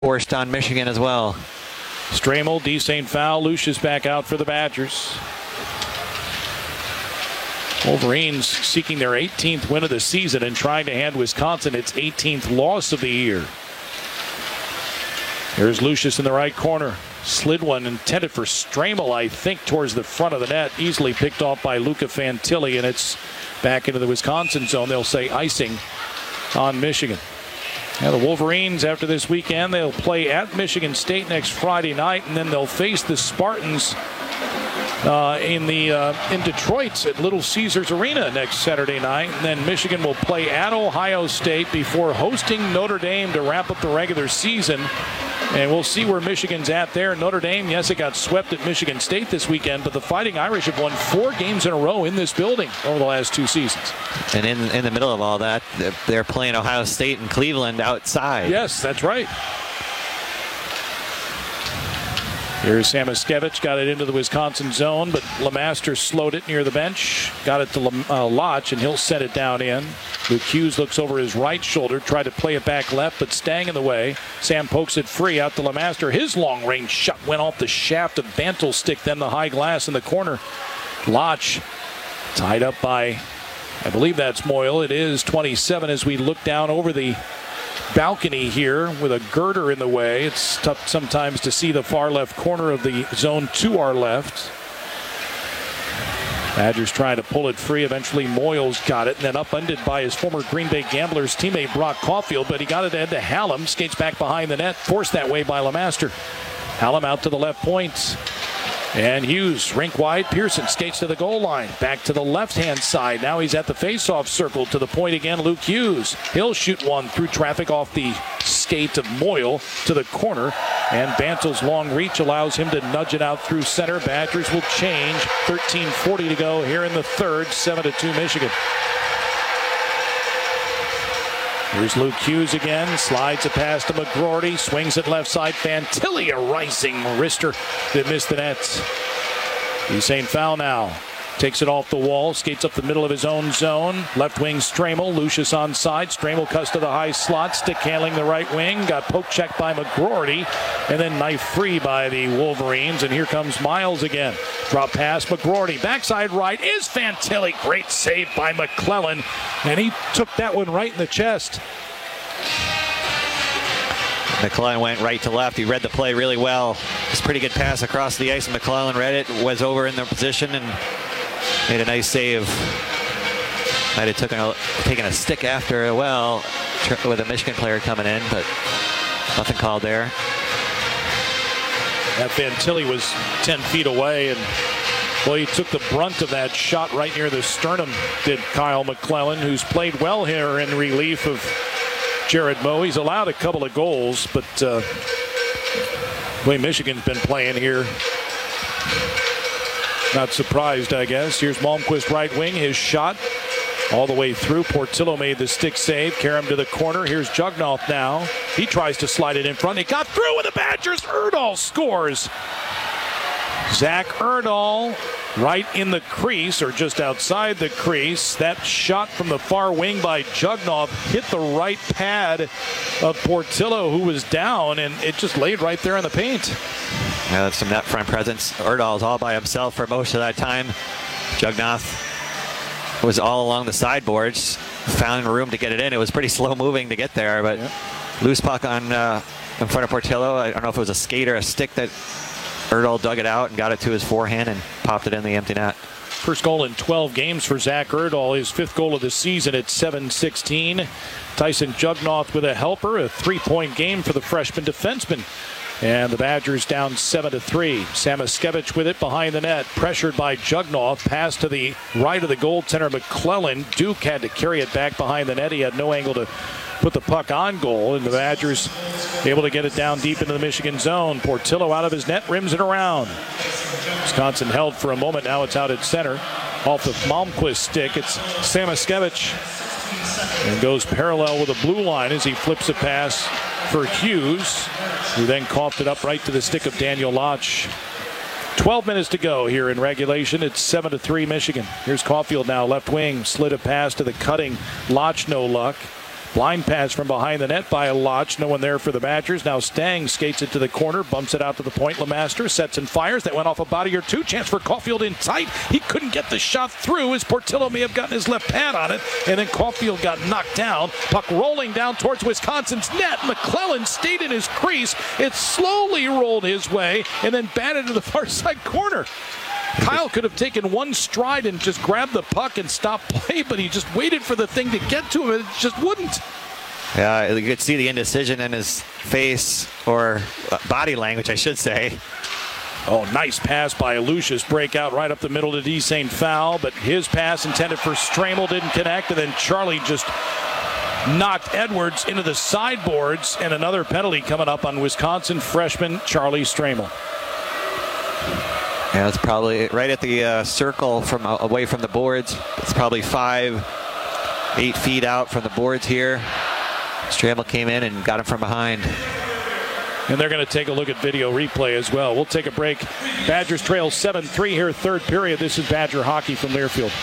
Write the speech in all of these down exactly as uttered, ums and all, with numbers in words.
forced on Michigan as well. Stramel, D. Saint Foul, Lucius back out for the Badgers. Wolverines seeking their eighteenth win of the season and trying to hand Wisconsin its eighteenth loss of the year. Here's Lucius in the right corner. Slid one intended for Stramel, I think, towards the front of the net. Easily picked off by Luca Fantilli, and it's back into the Wisconsin zone. They'll say icing on Michigan. Now the Wolverines, after this weekend, they'll play at Michigan State next Friday night, and then they'll face the Spartans Uh, in the uh, in Detroit at Little Caesars Arena next Saturday night. And then Michigan will play at Ohio State before hosting Notre Dame to wrap up the regular season. And we'll see where Michigan's at there. Notre Dame, yes, it got swept at Michigan State this weekend, but the Fighting Irish have won four games in a row in this building over the last two seasons. And in, in the middle of all that, they're playing Ohio State and Cleveland outside. Yes, that's right. Here's Samoskevich, got it into the Wisconsin zone, but Lemaster slowed it near the bench. Got it to uh, Lotch, and he'll set it down in. Luke Hughes looks over his right shoulder, tried to play it back left, but staying in the way. Sam pokes it free out to Lemaster. His long-range shot went off the shaft of Bantle's stick, then the high glass in the corner. Lotch tied up by, I believe that's Moyle. It is twenty-seven as we look down over the balcony here with a girder in the way. It's tough sometimes to see the far left corner of the zone to our left. Badgers trying to pull it free. Eventually Moyles got it, and then upended by his former Green Bay Gamblers teammate Brock Caulfield, but he got it into Hallam. Skates back behind the net, forced that way by Lemaster. Hallam out to the left point. And Hughes, rink wide. Pearson skates to the goal line. Back to the left-hand side. Now he's at the face-off circle. To the point again, Luke Hughes. He'll shoot one through traffic off the skate of Moyle to the corner. And Bantle's long reach allows him to nudge it out through center. Badgers will change. thirteen forty to go here in the third. seven to two Michigan. Here's Luke Hughes again. Slides a pass to McGroarty. Swings it left side. Fantilli, a rising wrister that missed the net. He's saying foul now. Takes it off the wall. Skates up the middle of his own zone. Left wing Stramel. Lucius on side. Stramel cuts to the high slot. Stick handling the right wing. Got poke checked by McGroarty. And then knife free by the Wolverines. And here comes Miles again. Drop pass McGroarty. Backside right is Fantilli. Great save by McClellan. And he took that one right in the chest. McClellan went right to left. He read the play really well. It's a pretty good pass across the ice. And McClellan read it. Was over in the position and made a nice save. Might have taken a, taken a stick after a well with a Michigan player coming in, but nothing called there. That Fantilli was ten feet away, and well, he took the brunt of that shot right near the sternum, did Kyle McClellan, who's played well here in relief of Jared Moe. He's allowed a couple of goals, but uh, the way Michigan's been playing here, not surprised, I guess. Here's Malmquist right wing. His shot all the way through. Portillo made the stick save. Karam to the corner. Here's Jugnoff now. He tries to slide it in front. He got through with the Badgers. Erdahl scores. Zach Erdahl right in the crease, or just outside the crease. That shot from the far wing by Jugnoff hit the right pad of Portillo, who was down, and it just laid right there in the paint. Yeah, that's some net front presence. Erdahl's all by himself for most of that time. Jugnoff was all along the sideboards, found room to get it in. It was pretty slow moving to get there, but yeah. Loose puck on uh, in front of Portillo. I don't know if it was a skate or a stick that Erdahl dug it out and got it to his forehand and popped it in the empty net. First goal in twelve games for Zach Erdahl, his fifth goal of the season at seven sixteen. Tyson Jugnoff with a helper, a three-point game for the freshman defenseman. And the Badgers down seven to three. Samoskevich with it behind the net. Pressured by Jugnoff. Pass to the right of the goaltender McClellan. Duke had to carry it back behind the net. He had no angle to put the puck on goal. And the Badgers able to get it down deep into the Michigan zone. Portillo out of his net. Rims it around. Wisconsin held for a moment. Now it's out at center. Off the Malmquist stick. It's Samoskevich. And goes parallel with a blue line as he flips a pass for Hughes, who then coughed it up right to the stick of Daniel Lotch. twelve minutes to go here in regulation. It's seven to three Michigan. Here's Caulfield now, left wing. Slid a pass to the cutting Lotch, no luck. Blind pass from behind the net by Lodge. No one there for the Badgers. Now Stang skates it to the corner, bumps it out to the point. Lemaster sets and fires. That went off a body or two. Chance for Caulfield in tight. He couldn't get the shot through as Portillo may have gotten his left pad on it. And then Caulfield got knocked down. Puck rolling down towards Wisconsin's net. McClellan stayed in his crease. It slowly rolled his way and then batted to the far side corner. Kyle could have taken one stride and just grabbed the puck and stopped play, but he just waited for the thing to get to him, and it just wouldn't. Yeah, you could see the indecision in his face, or body language, I should say. Oh, nice pass by Lucius. Breakout right up the middle to D. Saint Foul, but his pass intended for Stramel didn't connect, and then Charlie just knocked Edwards into the sideboards, and another penalty coming up on Wisconsin freshman Charlie Stramel. Yeah, it's probably right at the uh, circle from uh, away from the boards. It's probably five, eight feet out from the boards here. Stramel came in and got him from behind. And they're going to take a look at video replay as well. We'll take a break. Badgers trail seven three here, third period. This is Badger hockey from Learfield.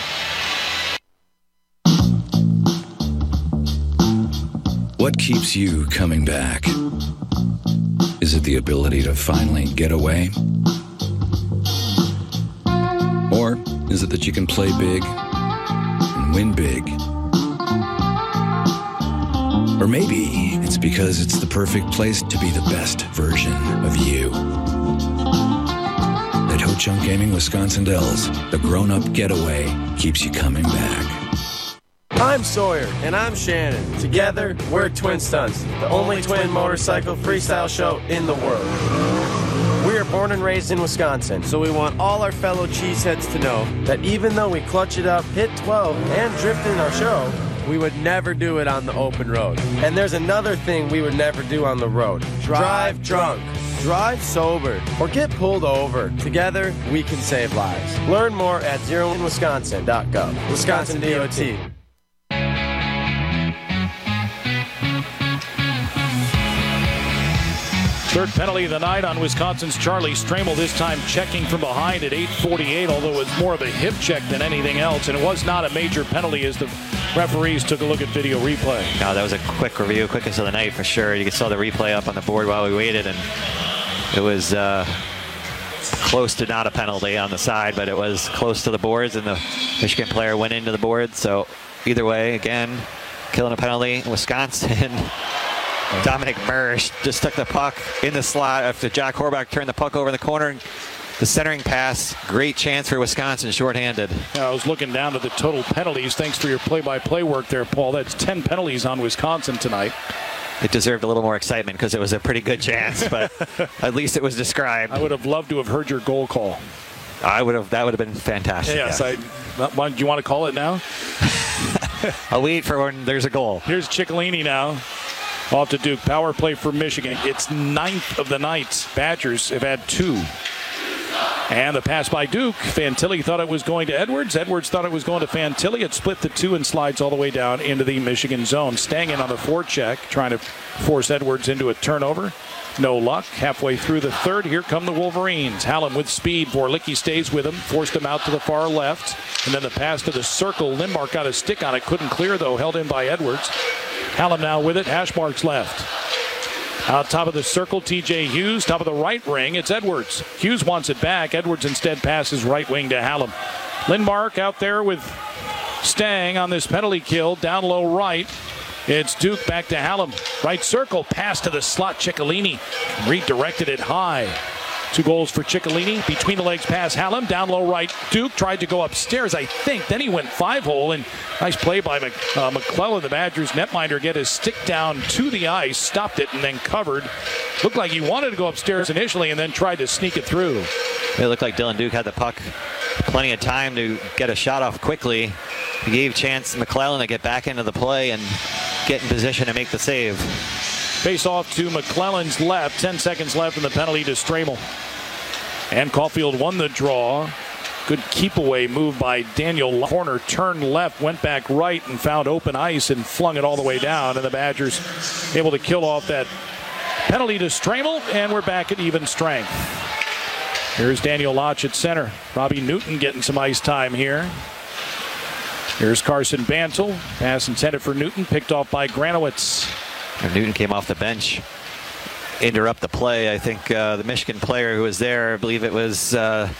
What keeps you coming back? Is it the ability to finally get away? Or is it that you can play big and win big? Or maybe it's because it's the perfect place to be the best version of you. At Ho Chunk Gaming Wisconsin Dells, the grown-up getaway keeps you coming back. I'm Sawyer, and I'm Shannon. Together, we're Twin Stunts, the only twin motorcycle freestyle show in the world. We are born and raised in Wisconsin, so we want all our fellow cheeseheads to know that even though we clutch it up, hit twelve, and drift in our show, we would never do it on the open road. And there's another thing we would never do on the road. Drive drunk, drive sober, or get pulled over. Together, we can save lives. Learn more at zero in wisconsin dot gov. Wisconsin D O T. Third penalty of the night on Wisconsin's Charlie Stramel, this time checking from behind at eight forty-eight, although it was more of a hip check than anything else, and it was not a major penalty as the referees took a look at video replay. No, that was a quick review, quickest of the night for sure. You saw the replay up on the board while we waited, and it was uh, close to not a penalty on the side, but it was close to the boards, and the Michigan player went into the board. So either way, again, killing a penalty. Wisconsin. Dominic Mursch just took the puck in the slot after Jack Horbach turned the puck over in the corner. The centering pass, great chance for Wisconsin, shorthanded. I was looking down at the total penalties. Thanks for your play-by-play work there, Paul. That's ten penalties on Wisconsin tonight. It deserved a little more excitement because it was a pretty good chance, but at least it was described. I would have loved to have heard your goal call. I would have. That would have been fantastic. Yes, yeah. I. Do you want to call it now? I'll wait for when there's a goal. Here's Ciccolini now. Off to Duke. Power play for Michigan. It's ninth of the night. Badgers have had two. And the pass by Duke. Fantilli thought it was going to Edwards. Edwards thought it was going to Fantilli. It split the two and slides all the way down into the Michigan zone. Stang in on the forecheck, trying to force Edwards into a turnover. No luck. Halfway through the third, here come the Wolverines. Hallam with speed. Vorlicki stays with him. Forced him out to the far left. And then the pass to the circle. Lindmark got a stick on it. Couldn't clear, though. Held in by Edwards. Hallam now with it. Hashmark's left. Out top of the circle, T J Hughes. Top of the right ring, it's Edwards. Hughes wants it back. Edwards instead passes right wing to Hallam. Lindmark out there with Stang on this penalty kill. Down low right. It's Duke back to Hallam. Right circle, pass to the slot. Ciccolini redirected it high. Two goals for Ciccolini. Between the legs pass Hallam. Down low right. Duke tried to go upstairs, I think. Then he went five hole. And nice play by Mc, uh, McClellan. The Badgers netminder get his stick down to the ice. Stopped it and then covered. Looked like he wanted to go upstairs initially and then tried to sneak it through. It looked like Dylan Duke had the puck. Plenty of time to get a shot off quickly. He gave chance to McClellan to get back into the play and get in position to make the save. Face off to McClellan's left. Ten seconds left in the penalty to Stramel. And Caulfield won the draw. Good keep away move by Daniel. Corner turned left, went back right and found open ice and flung it all the way down. And the Badgers able to kill off that penalty to Stramel. And we're back at even strength. Here's Daniel Lodge at center. Robbie Newton getting some ice time here. Here's Carson Bantle. Pass intended for Newton, picked off by Granowitz. And Newton came off the bench. Interrupt the play. I think uh, the Michigan player who was there, I believe it was uh,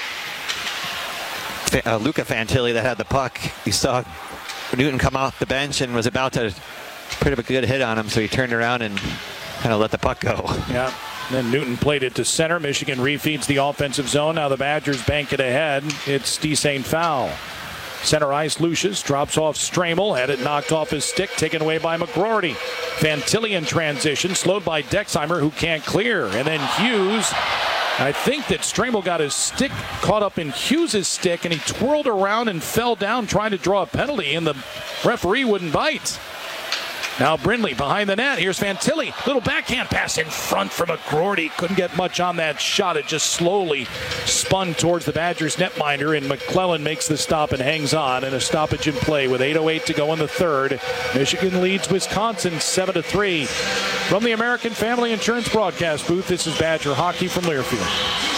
uh, Luca Fantilli that had the puck. You saw Newton come off the bench and was about to put a good hit on him, so he turned around and kind of let the puck go. Yeah. Then Newton played it to center. Michigan refeeds the offensive zone. Now the Badgers bank it ahead. It's Desane foul. Center ice, Lucius drops off Stramel, had it knocked off his stick, taken away by McGroarty. Fantilli in transition, slowed by Dexheimer, who can't clear. And then Hughes, I think that Stramel got his stick caught up in Hughes' stick, and he twirled around and fell down trying to draw a penalty, and the referee wouldn't bite. Now Brindley behind the net. Here's Fantilli. Little backhand pass in front for McGroarty. Couldn't get much on that shot. It just slowly spun towards the Badgers netminder, and McClellan makes the stop and hangs on. And a stoppage in play with eight oh eight to go in the third. Michigan leads Wisconsin seven to three. From the American Family Insurance broadcast booth, this is Badger Hockey from Learfield.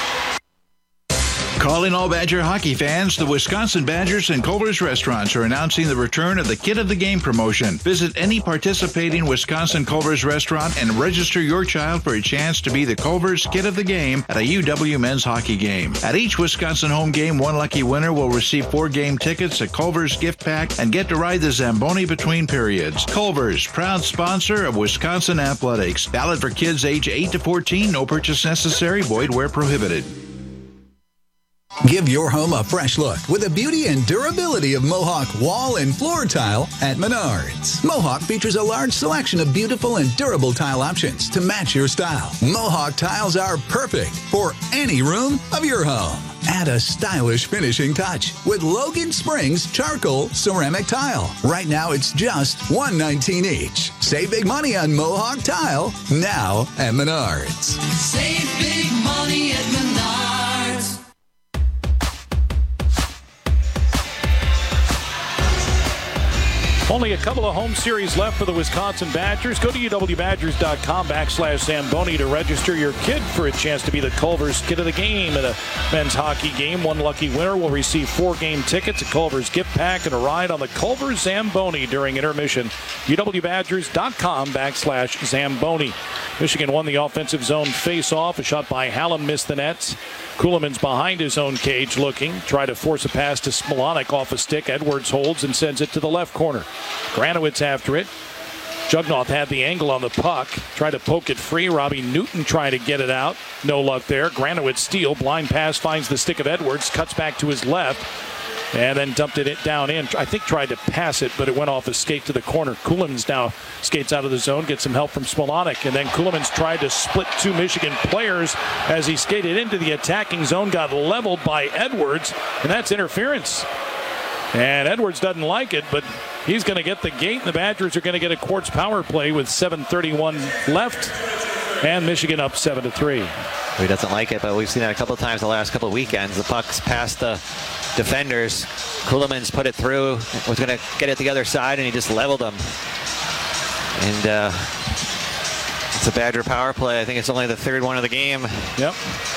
Calling all Badger hockey fans, the Wisconsin Badgers and Culver's restaurants are announcing the return of the Kid of the Game promotion. Visit any participating Wisconsin Culver's restaurant and register your child for a chance to be the Culver's Kid of the Game at a U W men's hockey game. At each Wisconsin home game, one lucky winner will receive four game tickets, a Culver's gift pack, and get to ride the Zamboni between periods. Culver's, proud sponsor of Wisconsin athletics. Valid for kids age eight to fourteen. No purchase necessary. Void where prohibited. Give your home a fresh look with the beauty and durability of Mohawk wall and floor tile at Menards. Mohawk features a large selection of beautiful and durable tile options to match your style. Mohawk tiles are perfect for any room of your home. Add a stylish finishing touch with Logan Springs charcoal ceramic tile. Right now it's just one hundred nineteen dollars each. Save big money on Mohawk tile now at Menards. Save big money at Menards. Only a couple of home series left for the Wisconsin Badgers. Go to U W Badgers dot com backslash Zamboni to register your kid for a chance to be the Culver's Kid of the Game at a men's hockey game. One lucky winner will receive four game tickets, a Culver's gift pack, and a ride on the Culver's Zamboni during intermission. U W Badgers dot com backslash Zamboni. Michigan won the offensive zone face-off. A shot by Hallam missed the nets. Kuhlman's behind his own cage looking. Tried to force a pass to Smilanic off a stick. Edwards holds and sends it to the left corner. Granowitz after it. Jugnoth had the angle on the puck. Tried to poke it free. Robbie Newton trying to get it out. No luck there. Granowitz steal. Blind pass finds the stick of Edwards. Cuts back to his left. And then dumped it down in. I think tried to pass it, but it went off his skate to the corner. Kuhlman's now skates out of the zone, gets some help from Smilanic. And then Kuhlman's tried to split two Michigan players as he skated into the attacking zone, got leveled by Edwards, and that's interference. And Edwards doesn't like it, but he's going to get the gate, and the Badgers are going to get a Quartz power play with seven thirty-one left, and Michigan up seven to three. He doesn't like it, but we've seen that a couple of times the last couple of weekends. The puck's past the defenders. Kuhlman's put it through, was going to get it the other side, and he just leveled them. And uh, it's a Badger power play. I think it's only the third one of the game. Yep.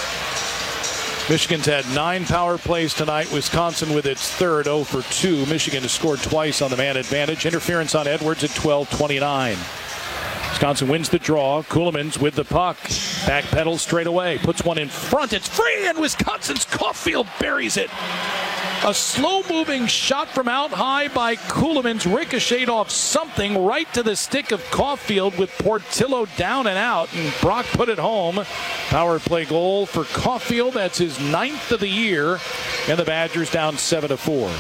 Michigan's had nine power plays tonight. Wisconsin with its third, oh for two. Michigan has scored twice on the man advantage. Interference on Edwards at twelve twenty-nine. Wisconsin wins the draw. Kuhlman's with the puck. Backpedals straight away. Puts one in front. It's free, and Wisconsin's Caulfield buries it. A slow-moving shot from out high by Kuhlman's ricocheted off something right to the stick of Caulfield with Portillo down and out, and Brock put it home. Power play goal for Caulfield. That's his ninth of the year, and the Badgers down seven to four.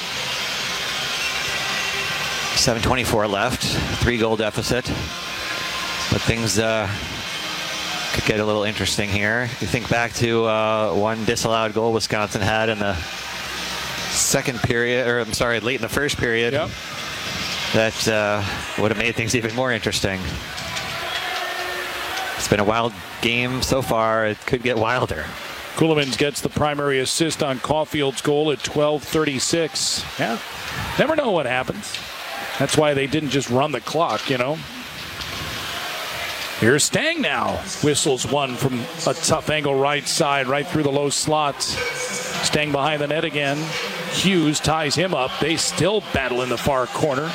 seven twenty-four left. Three-goal deficit. But things uh, could get a little interesting here. You think back to uh, one disallowed goal Wisconsin had in the second period, or I'm sorry, late in the first period. Yep. That uh, would have made things even more interesting. It's been a wild game so far. It could get wilder. Kuhlman gets the primary assist on Caulfield's goal at twelve thirty-six. Yeah, never know what happens. That's why they didn't just run the clock, you know. Here's Stang now. Whistles one from a tough angle right side, right through the low slot. Staying behind the net again. Hughes ties him up. They still battle in the far corner.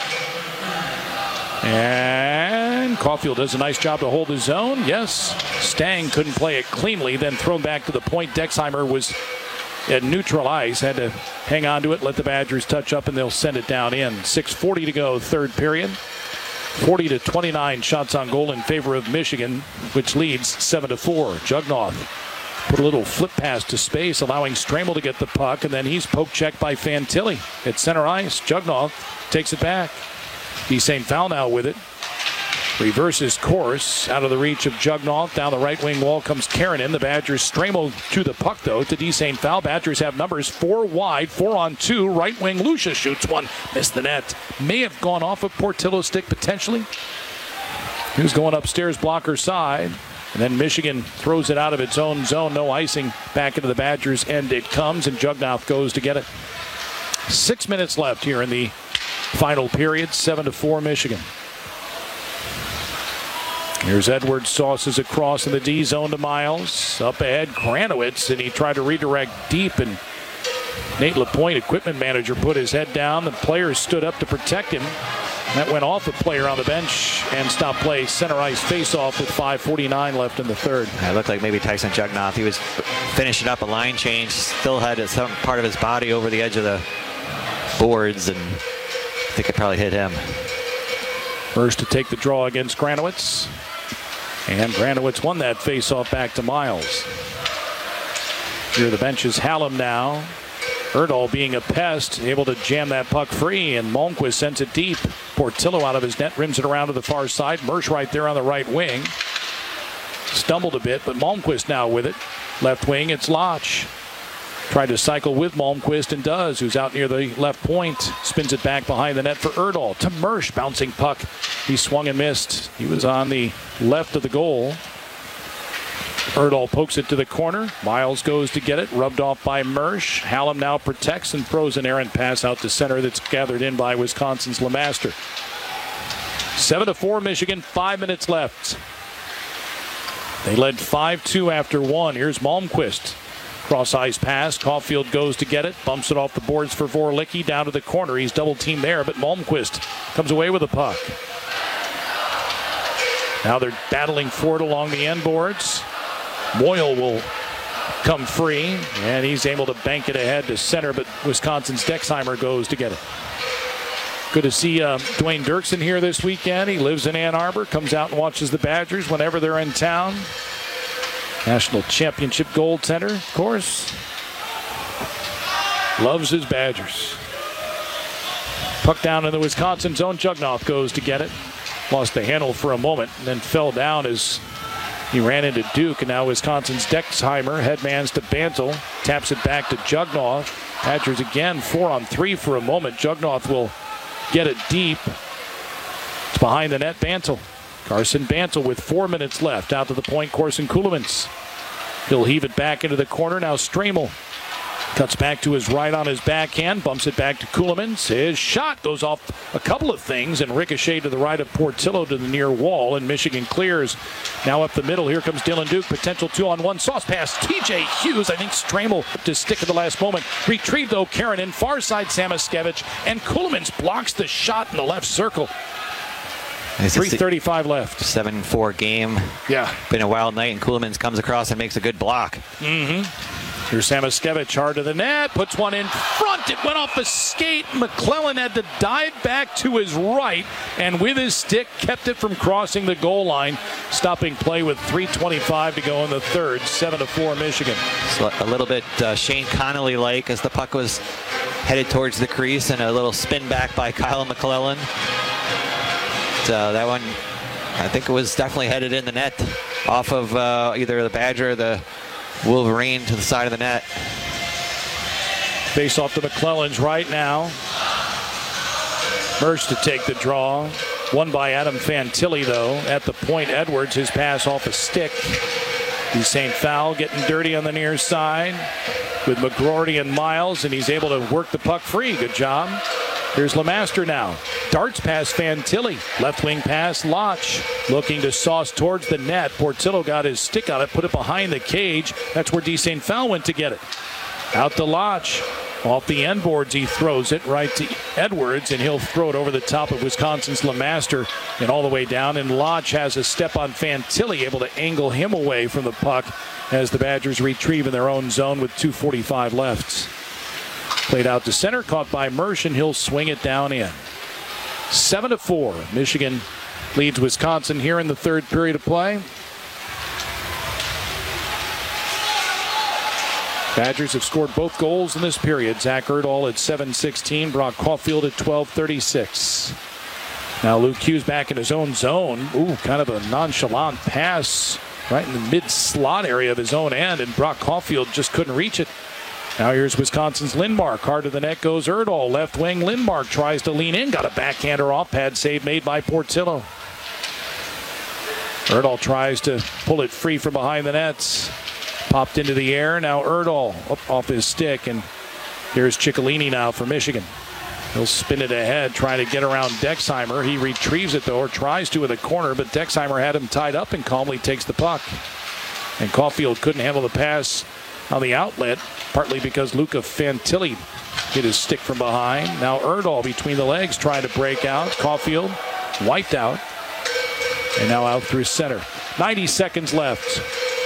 And Caulfield does a nice job to hold his own. Yes, Stang couldn't play it cleanly. Then thrown back to the point. Dexheimer was at neutral ice. Had to hang on to it, let the Badgers touch up, and they'll send it down in. six forty to go, third period. forty to twenty-nine shots on goal in favor of Michigan, which leads seven to four. Jugnoth put a little flip pass to space, allowing Stramel to get the puck, and then he's poke checked by Fantilli at center ice. Jugnoth takes it back. D. Saint Foul now with it. Reverses course out of the reach of Jugnoth. Down the right wing wall comes Karen in. The Badgers Stramel to the puck, though, to D. Saint Foul. Badgers have numbers four wide, four on two. Right wing Lucia shoots one. Missed the net. May have gone off of Portillo's stick potentially. He was going upstairs blocker side. And then Michigan throws it out of its own zone. No icing. Back into the Badgers end it comes, and Jugnoth goes to get it. Six minutes left here in the final period. Seven to four Michigan. Here's Edwards, sauces across in the D zone to Miles. Up ahead, Kranowitz, and he tried to redirect deep, and Nate LaPointe, equipment manager, put his head down. The players stood up to protect him. That went off a player on the bench and stopped play. Center ice face-off with five forty-nine left in the third. It looked like maybe Tyson Jugnoth. He was finishing up a line change, still had some part of his body over the edge of the boards, and I think it probably hit him. First to take the draw against Kranowitz. And Kranowitz won that face-off back to Miles. Here the bench is Hallam now. Erdahl being a pest, able to jam that puck free, and Malmquist sends it deep. Portillo out of his net, rims it around to the far side. Mersch right there on the right wing. Stumbled a bit, but Malmquist now with it. Left wing, it's Lodge. Tried to cycle with Malmquist and does, who's out near the left point. Spins it back behind the net for Erdahl. To Mersch, bouncing puck. He swung and missed. He was on the left of the goal. Erdahl pokes it to the corner. Miles goes to get it, rubbed off by Mersch. Hallam now protects and throws an errant pass out to center that's gathered in by Wisconsin's Lemaster. Seven to four Michigan, five minutes left. They led five two after one. Here's Malmquist. Cross ice pass. Caulfield goes to get it. Bumps it off the boards for Vorlicki. Down to the corner. He's double teamed there, but Malmquist comes away with the puck. Now they're battling for it along the end boards. Moyle will come free, and he's able to bank it ahead to center, but Wisconsin's Dexheimer goes to get it. Good to see uh, Dwayne Dirksen here this weekend. He lives in Ann Arbor, comes out and watches the Badgers whenever they're in town. National championship goaltender, of course. Loves his Badgers. Puck down in the Wisconsin zone. Jugnoth goes to get it. Lost the handle for a moment and then fell down as he ran into Duke, and now Wisconsin's Dexheimer headmans to Bantle, taps it back to Jugnoth. Badgers again four on three for a moment. Jugnoth will get it deep. It's behind the net, Bantle. Carson Bantle with four minutes left. Out to the point, Corson Kulemans. He'll heave it back into the corner. Now Stramel cuts back to his right on his backhand, bumps it back to Kulemans. His shot goes off a couple of things and ricochet to the right of Portillo to the near wall, and Michigan clears. Now up the middle, here comes Dylan Duke, potential two-on-one sauce pass. T J Hughes, I think Stramel to stick at the last moment. Retrieved though, Karen in far side Samaskevich, and Kulemans blocks the shot in the left circle. three thirty-five left. seven four game. Yeah. Been a wild night, and Kulemans comes across and makes a good block. Mm-hmm. Here's Samaskevich hard to the net, puts one in front. It went off a skate. McClellan had to dive back to his right, and with his stick kept it from crossing the goal line. Stopping play with three twenty-five to go in the third. seven to four Michigan. So a little bit uh, Shane Connolly-like as the puck was headed towards the crease, and a little spin back by Kyle McClellan. Uh, that one, I think it was definitely headed in the net off of uh, either the Badger or the Wolverine to the side of the net. Face off to McClellan's right now. Mersch to take the draw. Won by Adam Fantilli, though. At the point, Edwards, his pass off a stick. D. Saint Foul getting dirty on the near side with McGroarty and Miles, and he's able to work the puck free. Good job. Here's Lemaster now. Darts past Fantilli. Left wing pass, Lodge. Looking to sauce towards the net. Portillo got his stick on it, put it behind the cage. That's where D. Saint Foul went to get it. Out to Lodge. Off the end boards, he throws it right to Edwards, and he'll throw it over the top of Wisconsin's Lemaster and all the way down. And Lodge has a step on Fantilli, able to angle him away from the puck as the Badgers retrieve in their own zone with two forty-five left. Played out to center, caught by Mershon. He'll swing it down in. Seven to four. Michigan leads Wisconsin here in the third period of play. Badgers have scored both goals in this period. Zach Erdahl at seven sixteen, Brock Caulfield at twelve thirty-six. Now Luke Hughes back in his own zone. Ooh, kind of a nonchalant pass right in the mid-slot area of his own end, and Brock Caulfield just couldn't reach it. Now here's Wisconsin's Lindmark. Hard to the net goes Erdahl. Left wing Lindmark tries to lean in. Got a backhander off. Pad save made by Portillo. Erdahl tries to pull it free from behind the nets. Popped into the air. Now Erdahl up off his stick. And here's Ciccolini now for Michigan. He'll spin it ahead, trying to get around Dexheimer. He retrieves it, though, or tries to in the corner, but Dexheimer had him tied up and calmly takes the puck. And Caulfield couldn't handle the pass on the outlet, partly because Luca Fantilli hit his stick from behind. Now Erdahl between the legs trying to break out. Caulfield wiped out. And now out through center. ninety seconds left.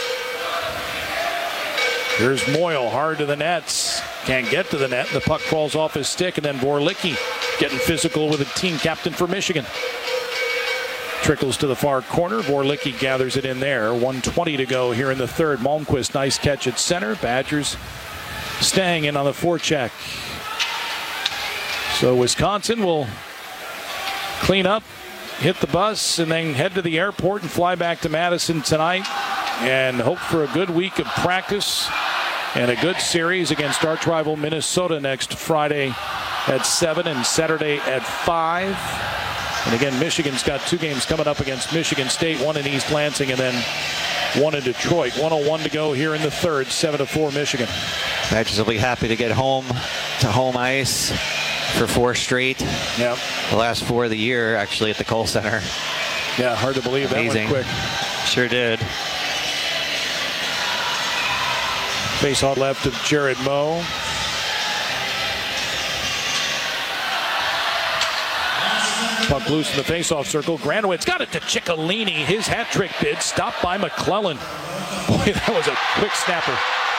Here's Moyle, hard to the nets. Can't get to the net. The puck falls off his stick, and then Vorlicki getting physical with the team captain for Michigan. Trickles to the far corner. Vorlicki gathers it in there. one twenty to go here in the third. Malmquist, nice catch at center. Badgers staying in on the forecheck. So Wisconsin will clean up, hit the bus, and then head to the airport and fly back to Madison tonight and hope for a good week of practice and a good series against arch rival Minnesota next Friday at seven and Saturday at five. And again, Michigan's got two games coming up against Michigan State, one in East Lansing and then one in Detroit. one oh one to go here in the third, seven to four Michigan. Badgers will be happy to get home to home ice for four straight. Yep. The last four of the year, actually, at the Kohl Center. Yeah, hard to believe. Amazing. That went quick. Sure did. Face on left of Jared Moe. Puck loose in the face-off circle. Granowitz got it to Ciccolini. His hat trick bid stopped by McClellan. Boy, that was a quick snapper.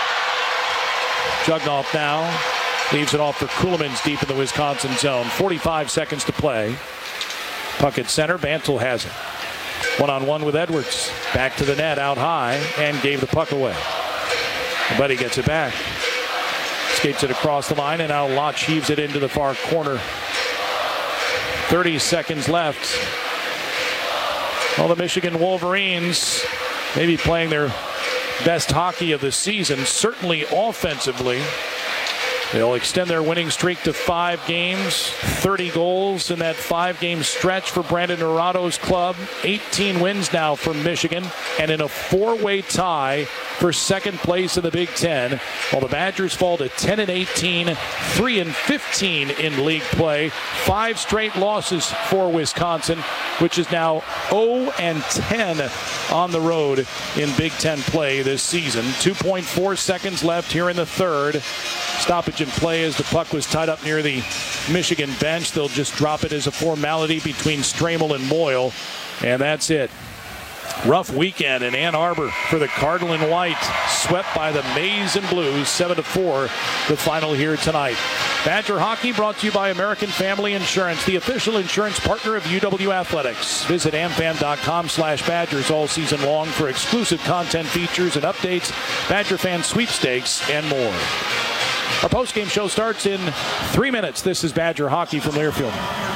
Jugnoff now leaves it off for Kuhlmans deep in the Wisconsin zone. forty-five seconds to play. Puck at center. Bantle has it. One-on-one with Edwards. Back to the net, out high, and gave the puck away. But he gets it back. Skates it across the line, and now Lodge heaves it into the far corner. thirty seconds left. Well, the Michigan Wolverines maybe playing their best hockey of the season, certainly offensively. They'll extend their winning streak to five games, thirty goals in that five-game stretch for Brandon Narado's club. eighteen wins now for Michigan, and in a four-way tie for second place in the Big Ten. While the Badgers fall to ten and eighteen, three and fifteen in league play. Five straight losses for Wisconsin, which is now oh and ten on the road in Big Ten play this season. two point four seconds left here in the third. Stoppage in play as the puck was tied up near the Michigan bench. They'll just drop it as a formality between Stramel and Moyle, and that's it. Rough weekend in Ann Arbor for the Cardinal and White. Swept by the Maize and Blues, seven to four, the final here tonight. Badger Hockey brought to you by American Family Insurance, the official insurance partner of U W Athletics. Visit amfam.com slash Badgers all season long for exclusive content, features, and updates, Badger fan sweepstakes, and more. Our postgame show starts in three minutes. This is Badger Hockey from Learfield.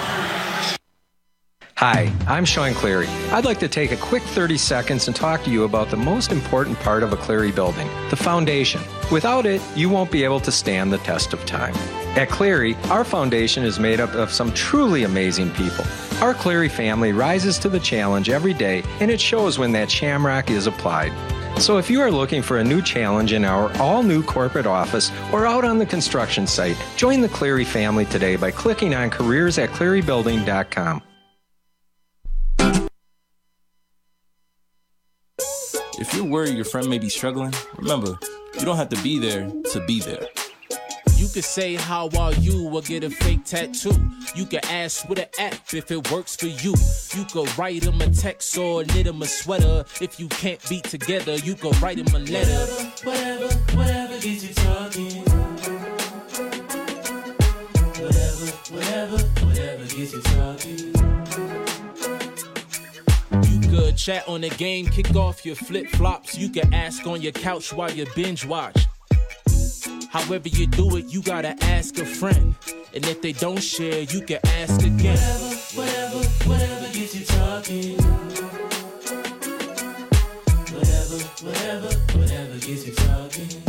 Hi, I'm Sean Cleary. I'd like to take a quick thirty seconds and talk to you about the most important part of a Cleary building, the foundation. Without it, you won't be able to stand the test of time. At Cleary, our foundation is made up of some truly amazing people. Our Cleary family rises to the challenge every day, and it shows when that shamrock is applied. So if you are looking for a new challenge in our all-new corporate office or out on the construction site, join the Cleary family today by clicking on careers at cleary building dot com. If you're worried your friend may be struggling, remember, You don't have to be there to be there. You could say how are you or get a fake tattoo. You can ask with an app if it works for you. You could write them a text or knit them a sweater. If you can't be together, you could write them a letter. Whatever, whatever, whatever gets you talking. Whatever, whatever, whatever gets you talking. You could chat on the game, kick off your flip-flops. You can ask on your couch while you binge watch. However you do it, you gotta ask a friend. And if they don't share, you can ask again. Whatever, whatever, whatever gets you talking. Whatever, whatever, whatever gets you talking.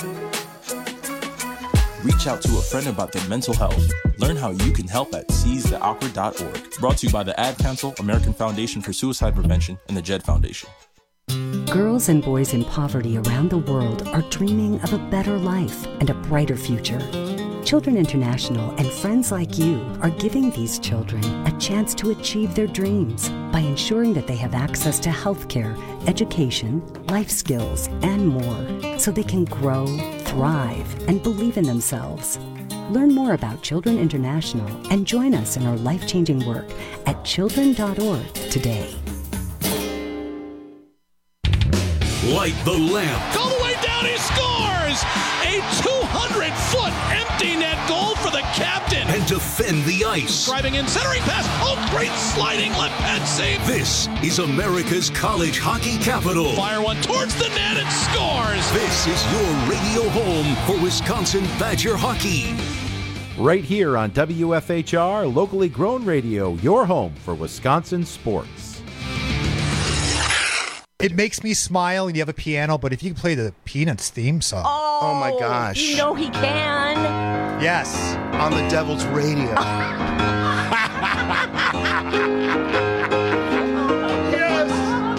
Reach out to a friend about their mental health. Learn how you can help at seize the awkward dot org. Brought to you by the Ad Council, American Foundation for Suicide Prevention, and the Jed Foundation. Girls and boys in poverty around the world are dreaming of a better life and a brighter future. Children International and friends like you are giving these children a chance to achieve their dreams by ensuring that they have access to healthcare, education, life skills, and more, so they can grow, thrive, and believe in themselves. Learn more about Children International and join us in our life-changing work at children dot org today. Light the lamp. All the way down, he scores! A two hundred foot empty net goal for the captain. And defend the ice. Driving in, centering pass. Oh, great sliding left pad save. This is America's college hockey capital. Fire one towards the net and scores. This is your radio home for Wisconsin Badger hockey. Right here on W F H R, locally grown radio, your home for Wisconsin sports. It makes me smile and you have a piano, but if you can play the Peanuts theme song. Oh, oh my gosh. You know he can. Yes, on the Devil's Radio. Yes.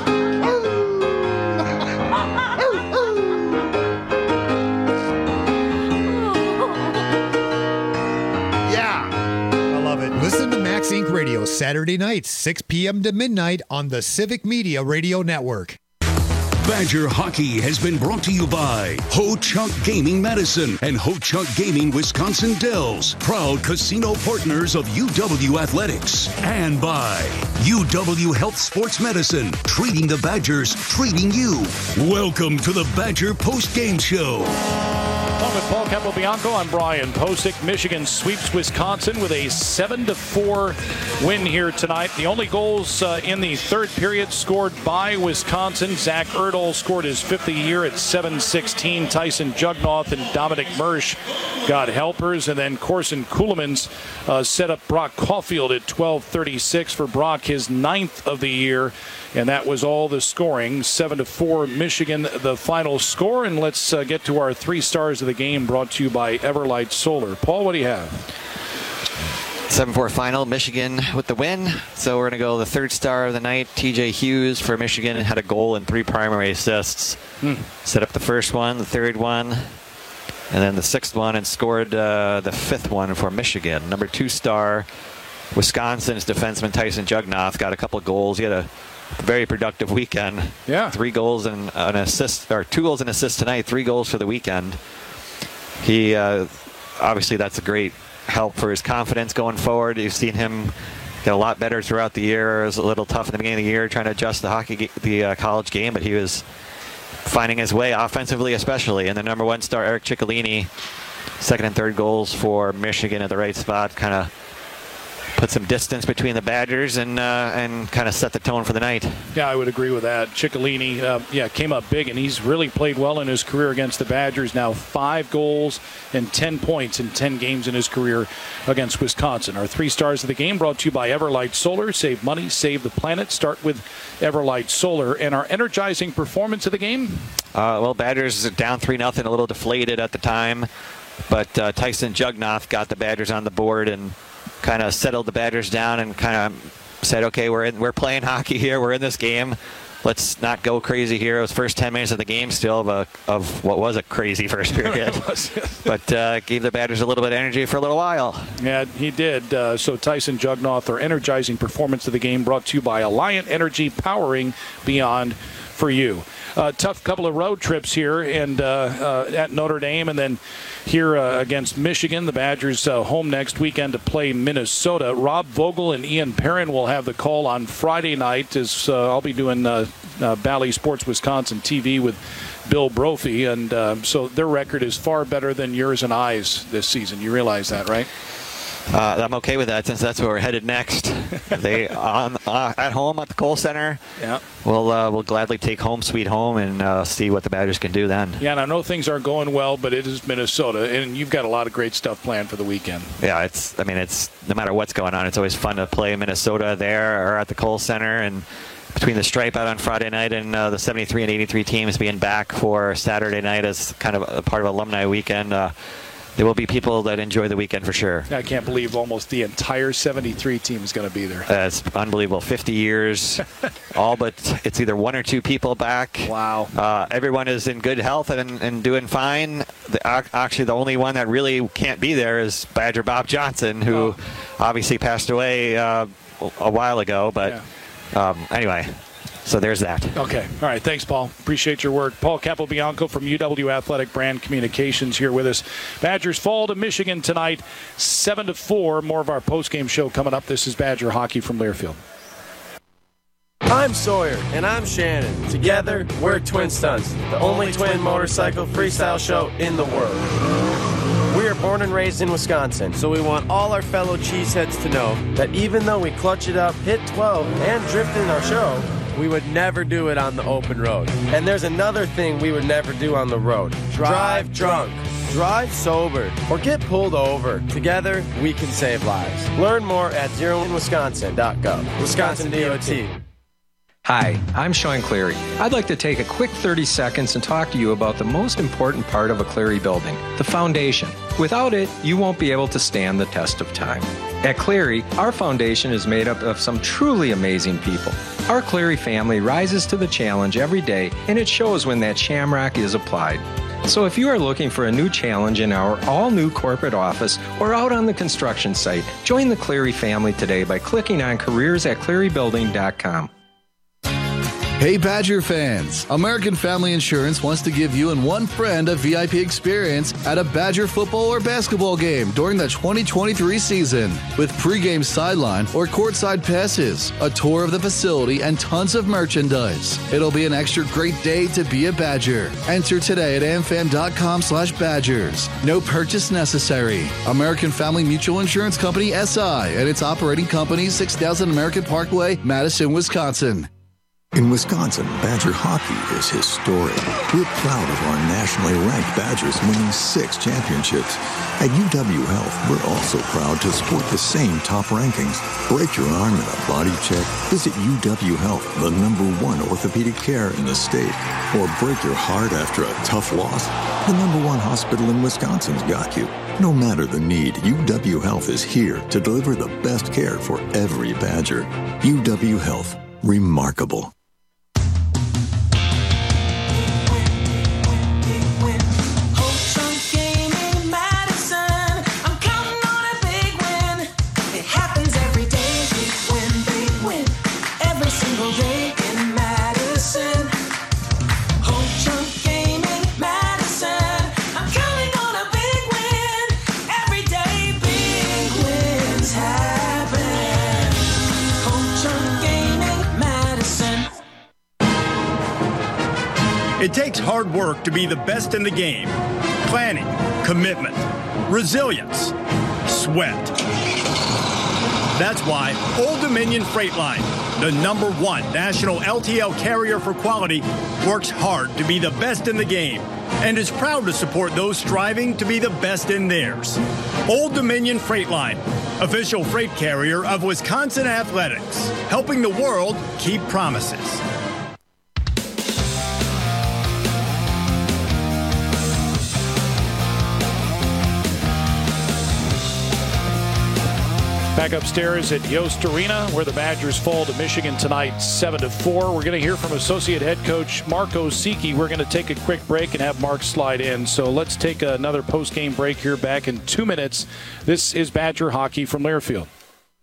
Yeah. I love it. Listen to Max Incorporated. Radio Saturday nights, six p.m. to midnight on the Civic Media Radio Network. Badger Hockey has been brought to you by Ho Chunk Gaming Madison and Ho Chunk Gaming Wisconsin Dells, proud casino partners of U W Athletics, and by U W Health Sports Medicine, treating the Badgers, treating you. Welcome to the Badger Post Game Show. Along with Paul Capobianco, I'm Brian Posick. Michigan sweeps Wisconsin with a seven to four win here tonight. The only goals uh, in the third period scored by Wisconsin. Zach Erdahl scored his fifth of the year at seven sixteen. Tyson Jugnoth and Dominic Mersch got helpers. And then Corson Kuhlmans uh, set up Brock Caulfield at twelve thirty-six for Brock, his ninth of the year. And that was all the scoring. seven to four Michigan, the final score. And let's uh, get to our three stars of the game, brought to you by Everlight Solar. Paul, what do you have? seven four final, Michigan with the win. So we're going to go the third star of the night. T J Hughes for Michigan had a goal and three primary assists. Hmm. Set up the first one, the third one, and then the sixth one, and scored uh, the fifth one for Michigan. Number two star, Wisconsin's defenseman Tyson Jugnoth got a couple of goals. He had a very productive weekend. Yeah. Three goals and an assist, or two goals and assists tonight, three goals for the weekend. He, uh, obviously that's a great help for his confidence going forward. You've seen him get a lot better throughout the year. It was a little tough in the beginning of the year trying to adjust the hockey, the uh, college game, but he was finding his way offensively, especially. And the number one star, Eric Ciccolini, second and third goals for Michigan at the right spot, kind of put some distance between the Badgers and uh, and kind of set the tone for the night. Yeah, I would agree with that. Ciccolini, uh, yeah, came up big, and he's really played well in his career against the Badgers. Now five goals and ten points in ten games in his career against Wisconsin. Our three stars of the game brought to you by Everlight Solar. Save money, save the planet. Start with Everlight Solar. And our energizing performance of the game? Uh, well, Badgers down three nothing, a little deflated at the time, but uh, Tyson Jugnoth got the Badgers on the board and kind of settled the Badgers down and kind of said, okay, we're in, we're playing hockey here. We're in this game. Let's not go crazy here. It was first ten minutes of the game still of, a, of what was a crazy first period. But uh, gave the Badgers a little bit of energy for a little while. Yeah, he did. Uh, so Tyson Jugnoth, our energizing performance of the game, brought to you by Alliant Energy, powering beyond for you. Uh, tough couple of road trips here and uh, uh, at Notre Dame, and then here uh, against Michigan. The Badgers uh, home next weekend to play Minnesota. Rob Vogel and Ian Perrin will have the call on Friday night as uh, I'll be doing uh, uh, Bally Sports Wisconsin T V with Bill Brophy, and uh, so their record is far better than yours and I's this season. You realize that, right? Uh, I'm okay with that since that's where we're headed next. They on uh, at home at the Kohl Center. Yeah, we'll uh, we'll gladly take home sweet home and uh, see what the Badgers can do then. Yeah, and I know things aren't going well, but it is Minnesota, and you've got a lot of great stuff planned for the weekend. Yeah, it's I mean it's no matter what's going on, it's always fun to play Minnesota there or at the Kohl Center, and between the stripe out on Friday night and uh, the seventy-three and eighty-three teams being back for Saturday night as kind of a part of alumni weekend. Uh, There will be people that enjoy the weekend for sure. I can't believe almost the entire seventy-three team is going to be there. Uh, it's unbelievable. fifty years, all but it's either one or two people back. Wow. Uh, everyone is in good health and, and doing fine. The, actually, the only one that really can't be there is Badger Bob Johnson, who oh. obviously passed away uh, a while ago. But yeah. um, anyway. So there's that. Okay. All right. Thanks, Paul. Appreciate your work. Paul Capobianco from U W Athletic Brand Communications here with us. Badgers fall to Michigan tonight, seven to four. More of our postgame show coming up. This is Badger Hockey from Learfield. I'm Sawyer. And I'm Shannon. Together, we're Twin Stunts, the only twin motorcycle freestyle show in the world. We are born and raised in Wisconsin, so we want all our fellow cheeseheads to know that even though we clutch it up, hit twelve, and drift in our show, we would never do it on the open road. And there's another thing we would never do on the road. Drive drunk, drive sober, or get pulled over. Together, we can save lives. Learn more at zero in wisconsin dot gov. Wisconsin D O T. Hi, I'm Sean Cleary. I'd like to take a quick thirty seconds and talk to you about the most important part of a Cleary building, the foundation. Without it, you won't be able to stand the test of time. At Cleary, our foundation is made up of some truly amazing people. Our Cleary family rises to the challenge every day, and it shows when that shamrock is applied. So if you are looking for a new challenge in our all-new corporate office or out on the construction site, join the Cleary family today by clicking on careers at cleary building dot com. Hey Badger fans, American Family Insurance wants to give you and one friend a V I P experience at a Badger football or basketball game during the twenty twenty-three season. With pregame sideline or courtside passes, a tour of the facility, and tons of merchandise. It'll be an extra great day to be a Badger. Enter today at amfam dot com slash badgers. No purchase necessary. American Family Mutual Insurance Company S I and its operating company, six thousand American Parkway, Madison, Wisconsin. In Wisconsin, Badger hockey is historic. We're proud of our nationally ranked Badgers winning six championships. At U W Health, we're also proud to support the same top rankings. Break your arm in a body check? Visit U W Health, the number one orthopedic care in the state. Or break your heart after a tough loss? The number one hospital in Wisconsin's got you. No matter the need, U W Health is here to deliver the best care for every Badger. U W Health. Remarkable. It takes hard work to be the best in the game. Planning, commitment, resilience, sweat. That's why Old Dominion Freight Line, the number one national L T L carrier for quality, works hard to be the best in the game and is proud to support those striving to be the best in theirs. Old Dominion Freight Line, official freight carrier of Wisconsin Athletics, helping the world keep promises. Back upstairs at Yost Arena, where the Badgers fall to Michigan tonight, seven to four. We're going to hear from Associate Head Coach Mark Osiecki. We're going to take a quick break and have Mark slide in. So let's take another post-game break here back in two minutes. This is Badger Hockey from Learfield.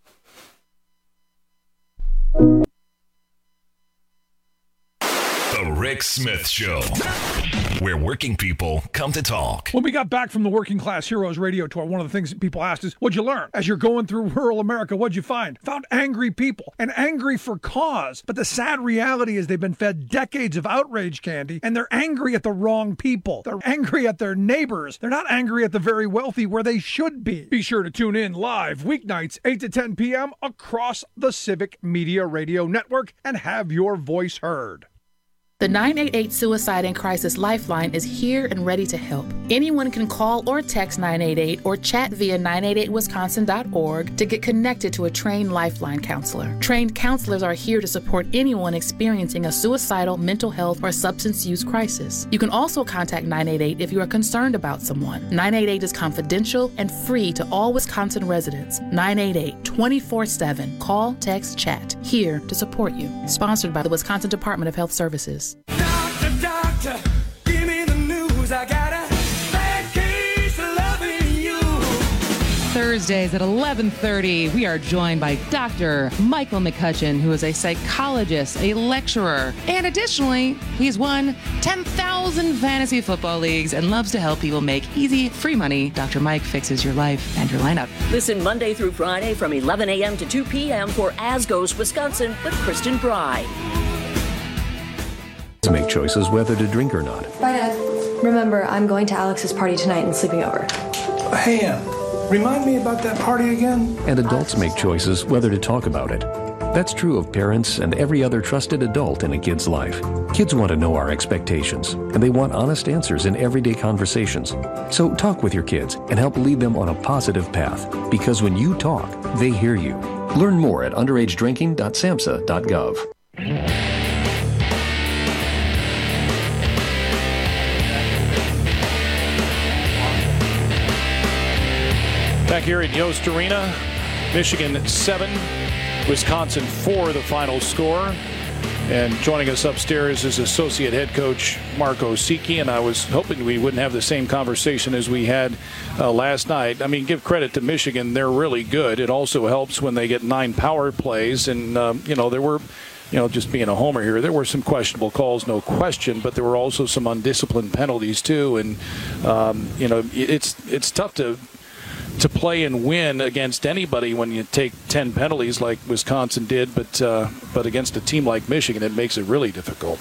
The Rick Smith Show, where working people come to talk. When we got back from the Working Class Heroes radio tour, one of the things that people asked is, what'd you learn? As you're going through rural America, what'd you find? Found angry people, and angry for cause. But the sad reality is they've been fed decades of outrage candy, and they're angry at the wrong people. They're angry at their neighbors. They're not angry at the very wealthy where they should be. Be sure to tune in live weeknights, eight to ten p.m. across the Civic Media Radio Network and have your voice heard. The nine eight eight Suicide and Crisis Lifeline is here and ready to help. Anyone can call or text nine eight eight or chat via nine eight eight wisconsin dot org to get connected to a trained Lifeline counselor. Trained counselors are here to support anyone experiencing a suicidal, mental health, or substance use crisis. You can also contact nine eight eight if you are concerned about someone. nine eight eight is confidential and free to all Wisconsin residents. nine eight eight, twenty-four seven. Call, text, chat. Here to support you. Sponsored by the Wisconsin Department of Health Services. Doctor, doctor, give me the news. I got a bad case of loving you. Thursdays at eleven thirty, we are joined by Doctor Michael McCutcheon, who is a psychologist, a lecturer, and additionally, he's won ten thousand fantasy football leagues and loves to help people make easy, free money. Doctor Mike fixes your life and your lineup. Listen Monday through Friday from eleven a.m. to two p.m. for As Goes Wisconsin with Kristen Bride. To make choices whether to drink or not. Bye, Dad. Remember, I'm going to Alex's party tonight and sleeping over. Hey, Em, remind me about that party again? And adults make choices whether to talk about it. That's true of parents and every other trusted adult in a kid's life. Kids want to know our expectations, and they want honest answers in everyday conversations. So talk with your kids and help lead them on a positive path, because when you talk, they hear you. Learn more at underage drinking dot samhsa dot gov. Back here at Yost Arena, Michigan seven, Wisconsin four, the final score. And joining us upstairs is associate head coach Mark Osiki, and I was hoping we wouldn't have the same conversation as we had uh, last night. I mean, give credit to Michigan. They're really good. It also helps when they get nine power plays, and, um, you know, there were, you know, just being a homer here, there were some questionable calls, no question, but there were also some undisciplined penalties too. And, um, you know, it's it's tough to to play and win against anybody when you take ten penalties like Wisconsin did, but uh, but against a team like Michigan, it makes it really difficult.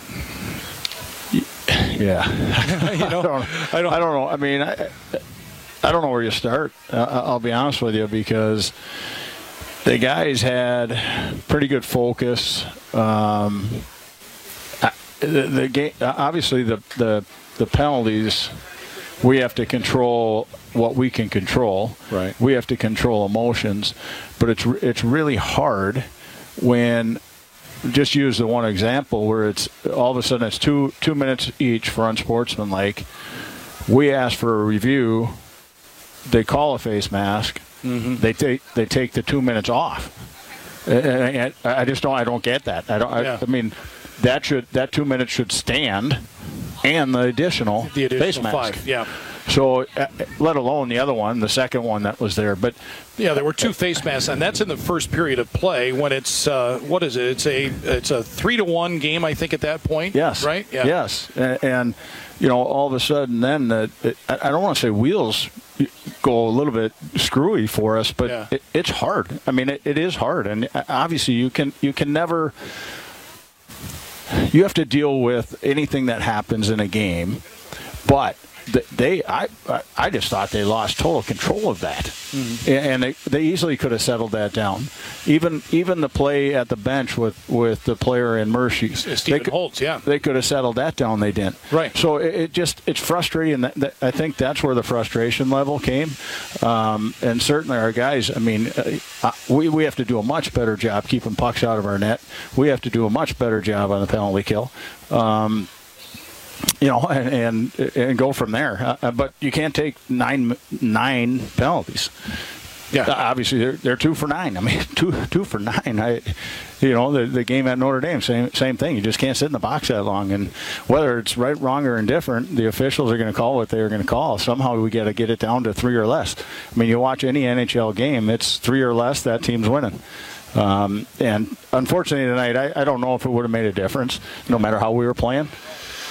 Yeah, you know, I, don't, I don't. I don't know. I mean, I, I don't know where you start. Uh, I'll be honest with you, because the guys had pretty good focus. Um, the, the game, obviously, the the the penalties. We have to control what we can control. Right. We have to control emotions, but it's it's really hard when, just use the one example where it's all of a sudden it's two two minutes each for unsportsmanlike. We ask for a review. They call a face mask. Mm-hmm. They take they take the two minutes off. And I just don't I don't get that. I don't. Yeah. I, I mean, that should that two minutes should stand. And the additional, the additional face mask. five, yeah. So, uh, let alone the other one, the second one that was there. But yeah, there were two face masks, and that's in the first period of play when it's uh, what is it? It's a it's a three to one game, I think, at that point. Yes, right. Yeah. Yes, and, and you know, all of a sudden, then the, it, I don't want to say wheels go a little bit screwy for us, but yeah. it, it's hard. I mean, it, it is hard, and obviously, you can you can never. You have to deal with anything that happens in a game, but they, I, I just thought they lost total control of that, mm-hmm. and they, they easily could have settled that down. Even, even the play at the bench with, with the player in Mercy, Stephen they, Holtz, yeah, they could have settled that down. They didn't. Right. So it, it just it's frustrating. That, that I think that's where the frustration level came, um, and certainly our guys. I mean, uh, we we have to do a much better job keeping pucks out of our net. We have to do a much better job on the penalty kill. Um, You know, and, and and go from there. Uh, but you can't take nine nine penalties. Yeah, uh, obviously they're they're two for nine. I mean, two two for nine. I, you know, the the game at Notre Dame, same same thing. You just can't sit in the box that long. And whether it's right, wrong, or indifferent, the officials are going to call what they're going to call. Somehow we got to get it down to three or less. I mean, you watch any N H L game, it's three or less. That team's winning. Um, and unfortunately tonight, I, I don't know if it would have made a difference, no matter how we were playing.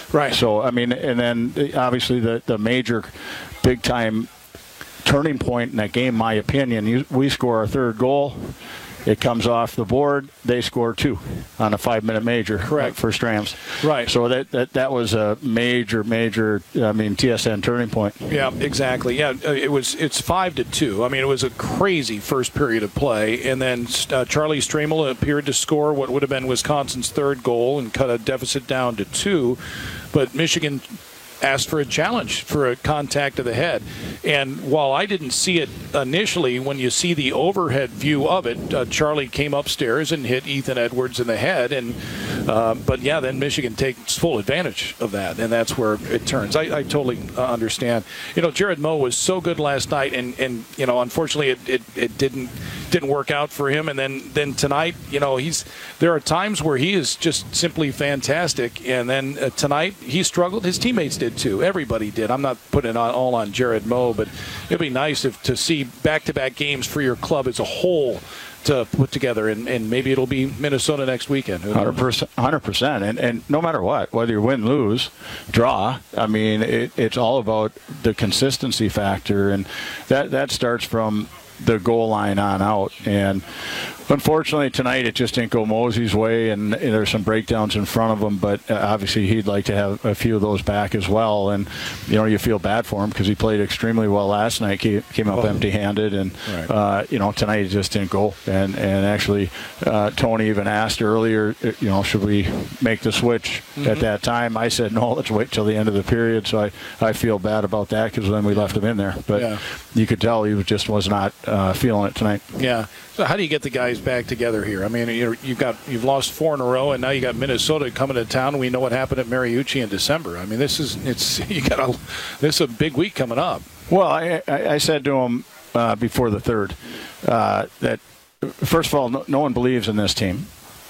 Right. So, I mean, and then obviously the, the major big-time turning point in that game, my opinion, you, we score our third goal. It comes off the board. They score two on a five-minute major. Correct. For Strams. Right. So that, that that was a major, major, I mean, T S N turning point. Yeah, exactly. Yeah, uh, it was. It's five to two. I mean, it was a crazy first period of play, and then uh, Charlie Stramel appeared to score what would have been Wisconsin's third goal and cut a deficit down to two. But Michigan asked for a challenge, for a contact to the head. And while I didn't see it initially, when you see the overhead view of it, uh, Charlie came upstairs and hit Ethan Edwards in the head. And uh, but, yeah, then Michigan takes full advantage of that, and that's where it turns. I, I totally uh, understand. You know, Jared Moe was so good last night, and, and you know, unfortunately it, it, it didn't didn't work out for him. And then, then tonight, you know, he's there are times where he is just simply fantastic. And then uh, tonight he struggled. His teammates did too. Everybody did. I'm not putting it on, all on Jared Moe, but it'd be nice if to see back-to-back games for your club as a whole to put together, and, and maybe it'll be Minnesota next weekend. one hundred percent. one hundred percent. And, and no matter what, whether you win, lose, draw, I mean, it, it's all about the consistency factor, and that, that starts from the goal line on out. And unfortunately tonight it just didn't go Mosey's way, and, and there's some breakdowns in front of him, but uh, obviously he'd like to have a few of those back as well. And you know, you feel bad for him because he played extremely well last night, came, came up oh. empty-handed, and right. uh, you know, tonight it just didn't go. And and actually uh, Tony even asked earlier, you know, should we make the switch mm-hmm. at that time? I said no, let's wait till the end of the period. So I, I feel bad about that because then we left him in there, but yeah. you could tell he was, just was not uh, feeling it tonight. Yeah. So how do you get the guys back together here? I mean, you're, you've got you've lost four in a row, and now you got Minnesota coming to town. We know what happened at Mariucci in December. I mean, this is it's you got a this is a big week coming up. Well, I I, I said to him uh, before the third uh, that first of all, no, no one believes in this team,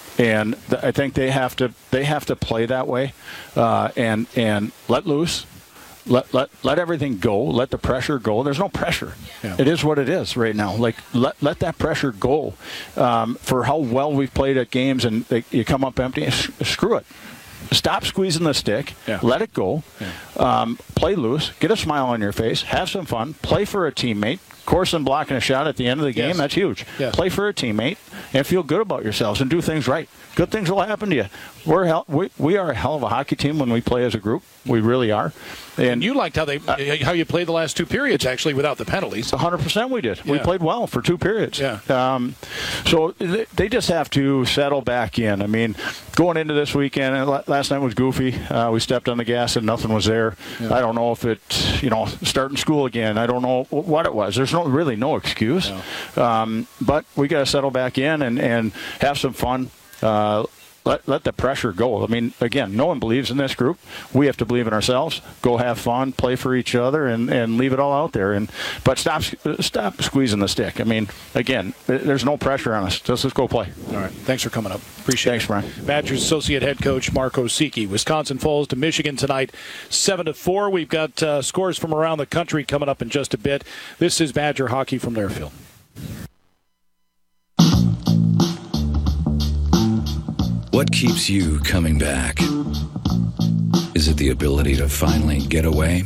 and th- I think they have to they have to play that way uh, and and let loose. Let, let let everything go. Let the pressure go. There's no pressure. Yeah. It is what it is right now. Like let let that pressure go. Um, for how well we've played at games, and they, you come up empty. Sh- screw it. Stop squeezing the stick. Yeah. Let it go. Yeah. Um, play loose. Get a smile on your face. Have some fun. Play for a teammate. Corson blocking a shot at the end of the game. Yes. That's huge. Yes. Play for a teammate and feel good about yourselves and do things right. Good things will happen to you. We're hell, we we are a hell of a hockey team when we play as a group. We really are. And, and you liked how they uh, how you played the last two periods, actually, without the penalties. one hundred percent we did. Yeah. We played well for two periods. Yeah. Um, so they just have to settle back in. I mean, going into this weekend, last night was goofy. Uh, we stepped on the gas and nothing was there. Yeah. I don't know if it, you know, starting school again. I don't know what it was. There's no really no excuse. No. Um, but we got to settle back in and, and have some fun. Uh, let let the pressure go. I mean, again, no one believes in this group. We have to believe in ourselves. Go have fun, play for each other, and, and leave it all out there. And but stop stop squeezing the stick. I mean, again, there's no pressure on us. Just let's go play. All right. Thanks for coming up. Appreciate Thanks, it. Thanks, Brian. Badgers associate head coach Marco Siki. Wisconsin falls to Michigan tonight, seven to four. We've got uh, scores from around the country coming up in just a bit. This is Badger hockey from Learfield. What keeps you coming back? Is it the ability to finally get away?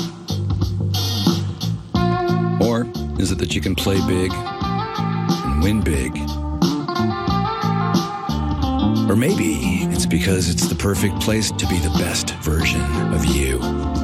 Or is it that you can play big and win big? Or maybe it's because it's the perfect place to be the best version of you.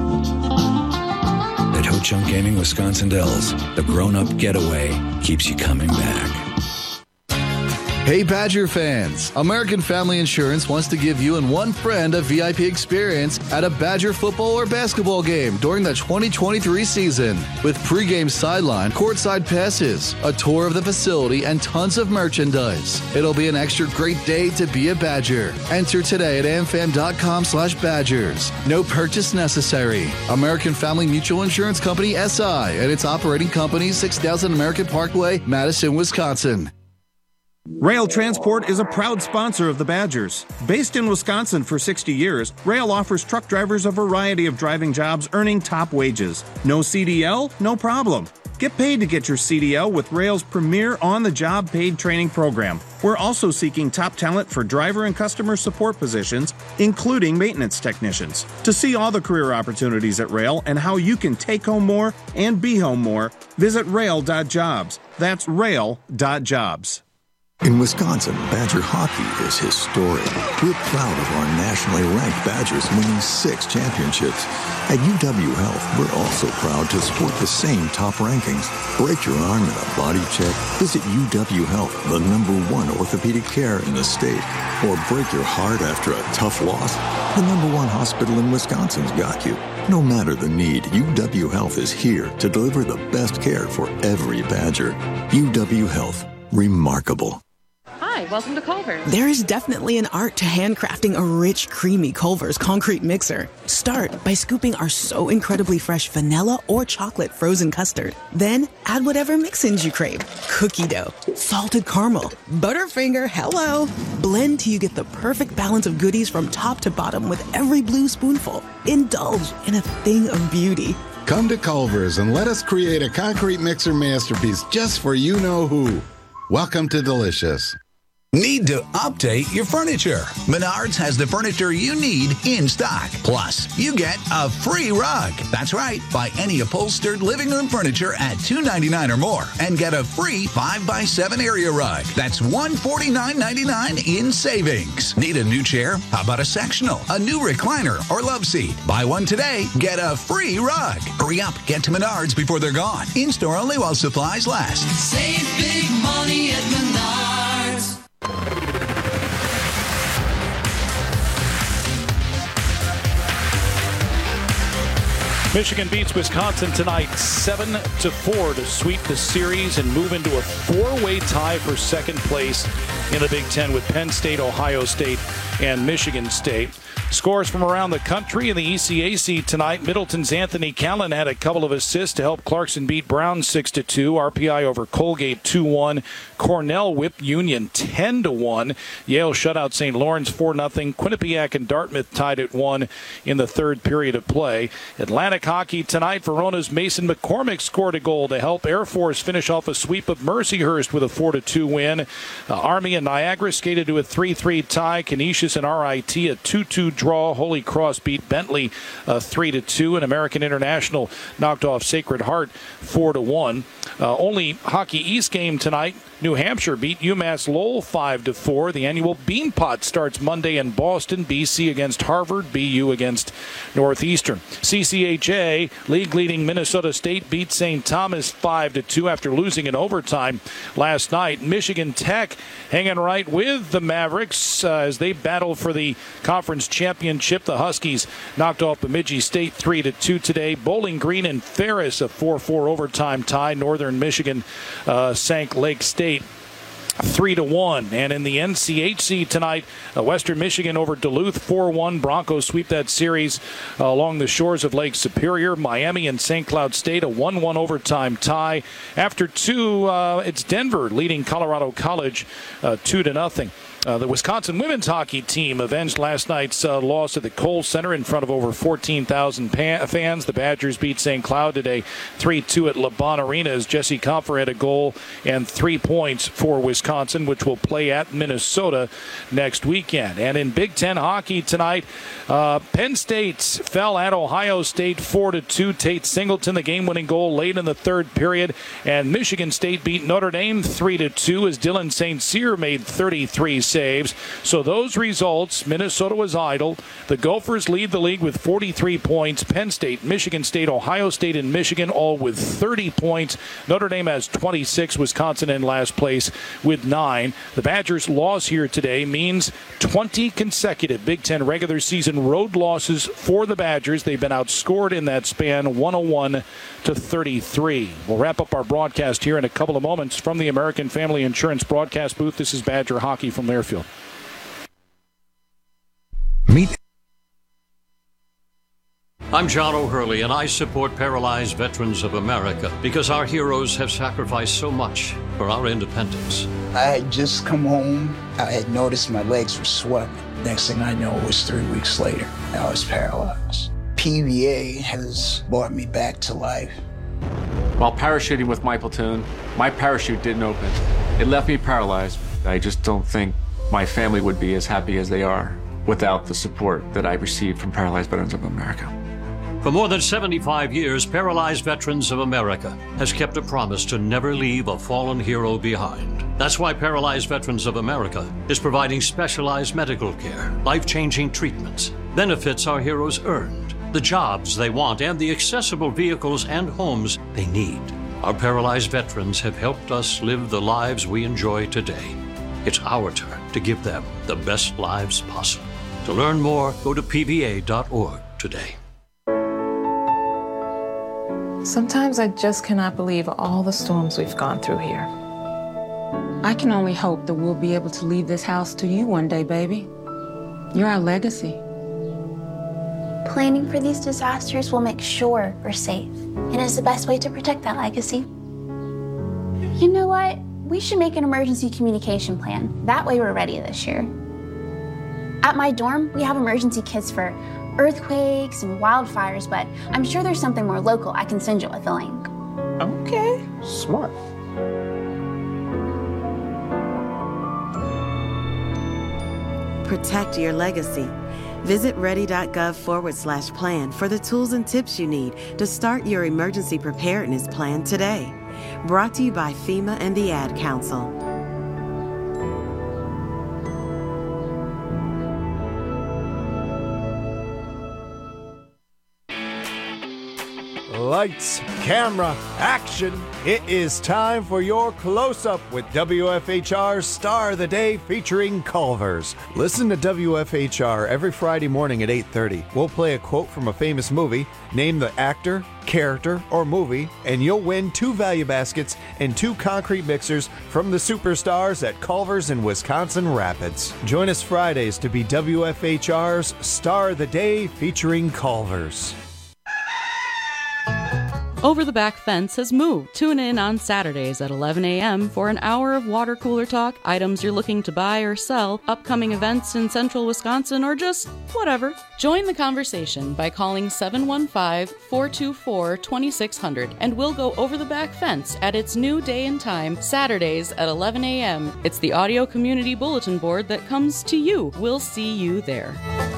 At Ho-Chunk Gaming Wisconsin Dells, the grown-up getaway keeps you coming back. Hey Badger fans, American Family Insurance wants to give you and one friend a V I P experience at a Badger football or basketball game during the twenty twenty-three season. With pregame sideline, courtside passes, a tour of the facility, and tons of merchandise. It'll be an extra great day to be a Badger. Enter today at amfam.com slash Badgers. No purchase necessary. American Family Mutual Insurance Company S I and its operating company, six thousand American Parkway, Madison, Wisconsin. Rail Transport is a proud sponsor of the Badgers. Based in Wisconsin for sixty years, Rail offers truck drivers a variety of driving jobs earning top wages. No C D L? No problem. Get paid to get your C D L with Rail's premier on-the-job paid training program. We're also seeking top talent for driver and customer support positions, including maintenance technicians. To see all the career opportunities at Rail and how you can take home more and be home more, visit rail dot jobs. That's rail dot jobs. In Wisconsin, Badger hockey is historic. We're proud of our nationally ranked Badgers winning six championships. At U W Health, we're also proud to support the same top rankings. Break your arm in a body check? Visit U W Health, the number one orthopedic care in the state. Or break your heart after a tough loss? The number one hospital in Wisconsin's got you. No matter the need, U W Health is here to deliver the best care for every Badger. U W Health. Remarkable. Hi, welcome to Culver's. There is definitely an art to handcrafting a rich, creamy Culver's concrete mixer. Start by scooping our so incredibly fresh vanilla or chocolate frozen custard. Then add whatever mix-ins you crave. Cookie dough, salted caramel, Butterfinger, hello. Blend till you get the perfect balance of goodies from top to bottom with every blue spoonful. Indulge in a thing of beauty. Come to Culver's and let us create a concrete mixer masterpiece just for you-know-who. Welcome to Delicious. Need to update your furniture? Menards has the furniture you need in stock. Plus, you get a free rug. That's right. Buy any upholstered living room furniture at two hundred ninety-nine dollars or more and get a free five by seven area rug. That's one hundred forty-nine ninety-nine in savings. Need a new chair? How about a sectional, a new recliner, or love seat? Buy one today, get a free rug. Hurry up. Get to Menards before they're gone. In-store only while supplies last. Save big money at Menards. Michigan beats Wisconsin tonight seven to four to sweep the series and move into a four-way tie for second place in the Big Ten with Penn State, Ohio State, and Michigan State. Scores from around the country in the E C A C tonight. Middleton's Anthony Callan had a couple of assists to help Clarkson beat Brown six to two. R P I over Colgate two one. Cornell whipped Union ten to one. Yale shut out Saint Lawrence four nothing. Quinnipiac and Dartmouth tied at one in the third period of play. Atlantic hockey tonight. Verona's Mason McCormick scored a goal to help Air Force finish off a sweep of Mercyhurst with a four to two win. Uh, Army and Niagara skated to a three three tie. Canisius and R I T a two two draw. Holy Cross beat Bentley uh, three to two, and American International knocked off Sacred Heart four to one. Uh, only Hockey East game tonight. New Hampshire beat UMass Lowell five to four. The annual Beanpot starts Monday in Boston. B C against Harvard, B U against Northeastern. C C H A league-leading Minnesota State beat Saint Thomas five to two after losing in overtime last night. Michigan Tech hanging right with the Mavericks uh, as they battle for the conference championship. The Huskies knocked off Bemidji State three to two today. Bowling Green and Ferris a four four overtime tie. Northern Michigan uh, sank Lake State three to one. And in the N C H C tonight, uh, Western Michigan over Duluth four one. Broncos sweep that series uh, along the shores of Lake Superior. Miami and Saint Cloud State a one one overtime tie. After two, uh, it's Denver leading Colorado College uh, two to nothing. Uh, the Wisconsin women's hockey team avenged last night's uh, loss at the Kohl Center in front of over fourteen thousand pa- fans. The Badgers beat Saint Cloud today three two at LeBon Arena as Jesse Compher had a goal and three points for Wisconsin, which will play at Minnesota next weekend. And in Big Ten hockey tonight, uh, Penn State fell at Ohio State four to two. Tate Singleton, the game-winning goal late in the third period. And Michigan State beat Notre Dame three to two as Dylan Saint Cyr made thirty-three saves. So those results, Minnesota was idle. The Gophers lead the league with forty-three points. Penn State, Michigan State, Ohio State, and Michigan all with thirty points. Notre Dame has twenty-six. Wisconsin in last place with nine. The Badgers' loss here today means twenty consecutive Big Ten regular season road losses for the Badgers. They've been outscored in that span one oh one to thirty-three. We'll wrap up our broadcast here in a couple of moments from the American Family Insurance broadcast booth. This is Badger Hockey from Learfield. Meet. I'm John O'Hurley, and I support Paralyzed Veterans of America because our heroes have sacrificed so much for our independence. I had just come home. I had noticed my legs were swelling. Next thing I know, it was three weeks later. I was paralyzed. P V A has brought me back to life. While parachuting with my platoon, my parachute didn't open. It left me paralyzed. I just don't think my family would be as happy as they are without the support that I received from Paralyzed Veterans of America. For more than seventy-five years, Paralyzed Veterans of America has kept a promise to never leave a fallen hero behind. That's why Paralyzed Veterans of America is providing specialized medical care, life-changing treatments, benefits our heroes earned, the jobs they want, and the accessible vehicles and homes they need. Our paralyzed veterans have helped us live the lives we enjoy today. It's our turn to give them the best lives possible. To learn more, go to P V A dot org today. Sometimes I just cannot believe all the storms we've gone through here. I can only hope that we'll be able to leave this house to you one day, baby. You're our legacy. Planning for these disasters will make sure we're safe, and is the best way to protect that legacy. You know what? We should make an emergency communication plan. That way we're ready this year. At my dorm, we have emergency kits for earthquakes and wildfires, but I'm sure there's something more local I can send you with a link. Okay. Smart. Protect your legacy. Visit ready.gov forward slash plan for the tools and tips you need to start your emergency preparedness plan today. Brought to you by FEMA and the Ad Council. Lights, camera, action. It is time for your close-up with W F H R's Star of the Day featuring Culver's. Listen to W F H R every Friday morning at eight thirty. We'll play a quote from a famous movie, name the actor, character, or movie, and you'll win two value baskets and two concrete mixers from the superstars at Culver's in Wisconsin Rapids. Join us Fridays to be W F H R's Star of the Day featuring Culver's. Over the Back Fence has moved. Tune in on Saturdays at eleven a.m. for an hour of water cooler talk, items you're looking to buy or sell, upcoming events in central Wisconsin, or just whatever. Join the conversation by calling seven one five, four two four, two six zero zero and we'll go over the back fence at its new day and time, Saturdays at eleven a.m. It's the audio community bulletin board that comes to you. We'll see you there.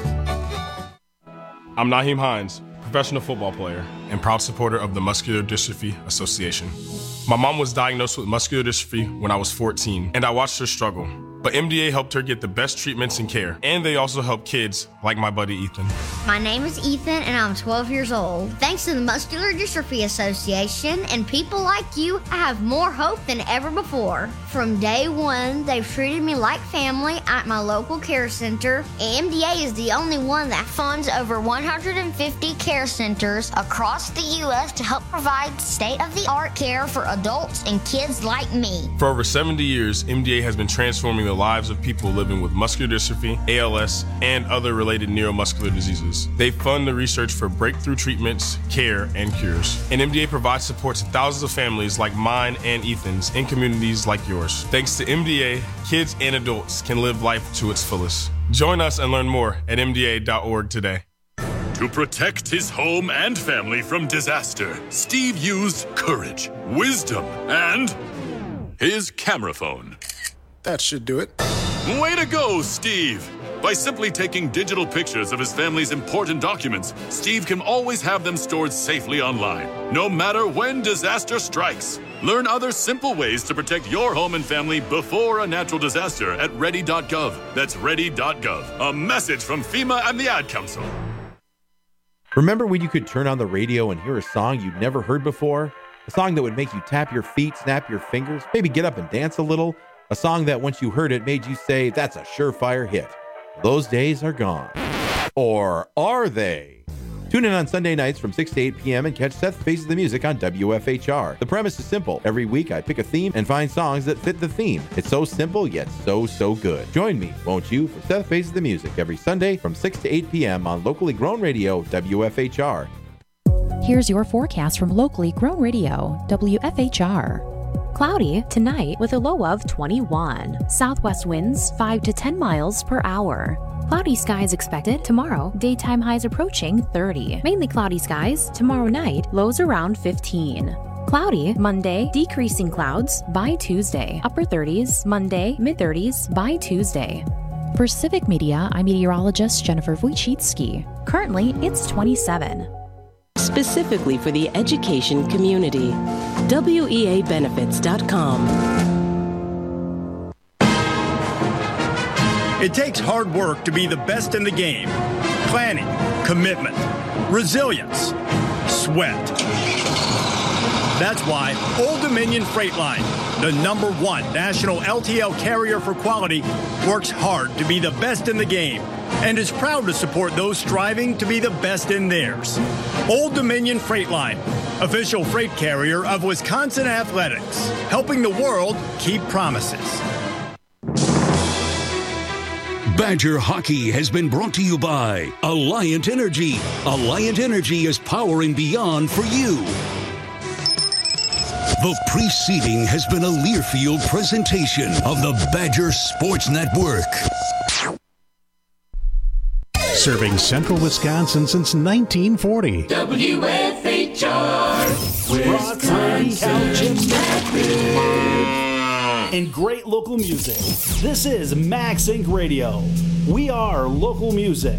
I'm Naheem Hines, professional football player and proud supporter of the Muscular Dystrophy Association. My mom was diagnosed with muscular dystrophy when I was fourteen, and I watched her struggle. But M D A helped her get the best treatments and care, and they also help kids like my buddy Ethan. My name is Ethan, and I'm twelve years old. Thanks to the Muscular Dystrophy Association and people like you, I have more hope than ever before. From day one, they've treated me like family at my local care center. M D A is the only one that funds over one hundred fifty care centers across the U S to help provide state-of-the-art care for adults and kids like me. For over seventy years, M D A has been transforming the lives of people living with muscular dystrophy, A L S, and other related neuromuscular diseases. They fund the research for breakthrough treatments, care, and cures. And M D A provides support to thousands of families like mine and Ethan's in communities like yours. Thanks to M D A, kids and adults can live life to its fullest. Join us and learn more at M D A dot org today. To protect his home and family from disaster, Steve used courage, wisdom, and his camera phone. That should do it. Way to go, Steve! By simply taking digital pictures of his family's important documents, Steve can always have them stored safely online, no matter when disaster strikes. Learn other simple ways to protect your home and family before a natural disaster at ready dot gov. That's ready dot gov. A message from FEMA and the Ad Council. Remember when you could turn on the radio and hear a song you'd never heard before? A song that would make you tap your feet, snap your fingers, maybe get up and dance a little? A song that once you heard it made you say, that's a surefire hit. Those days are gone. Or are they? Tune in on Sunday nights from six to eight p.m. and catch Seth Faces the Music on W F H R. The premise is simple. Every week I pick a theme and find songs that fit the theme. It's so simple, yet so, so good. Join me, won't you, for Seth Faces the Music every Sunday from six to eight p.m. on locally grown radio W F H R. Here's your forecast from locally grown radio W F H R. Cloudy tonight with a low of twenty-one. Southwest winds five to ten miles per hour. Cloudy skies expected tomorrow. Daytime highs approaching thirty. Mainly cloudy skies tomorrow night. Lows around fifteen. Cloudy Monday, decreasing clouds by Tuesday. Upper thirties Monday, mid thirties by Tuesday. For Civic Media, I'm meteorologist Jennifer Wojcicki. Currently, it's twenty-seven. Specifically for the education community. W E A benefits dot com. It takes hard work to be the best in the game. Planning, commitment, resilience, sweat. That's why Old Dominion Freight Line, the number one national L T L carrier for quality, works hard to be the best in the game and is proud to support those striving to be the best in theirs. Old Dominion Freight Line, official freight carrier of Wisconsin Athletics, helping the world keep promises. Badger Hockey has been brought to you by Alliant Energy. Alliant Energy is powering beyond for you. The preceding has been a Learfield presentation of the Badger Sports Network. Serving central Wisconsin since nineteen forty. W F H R, Wisconsin. And great local music. This is Max Inc Radio. We are local music.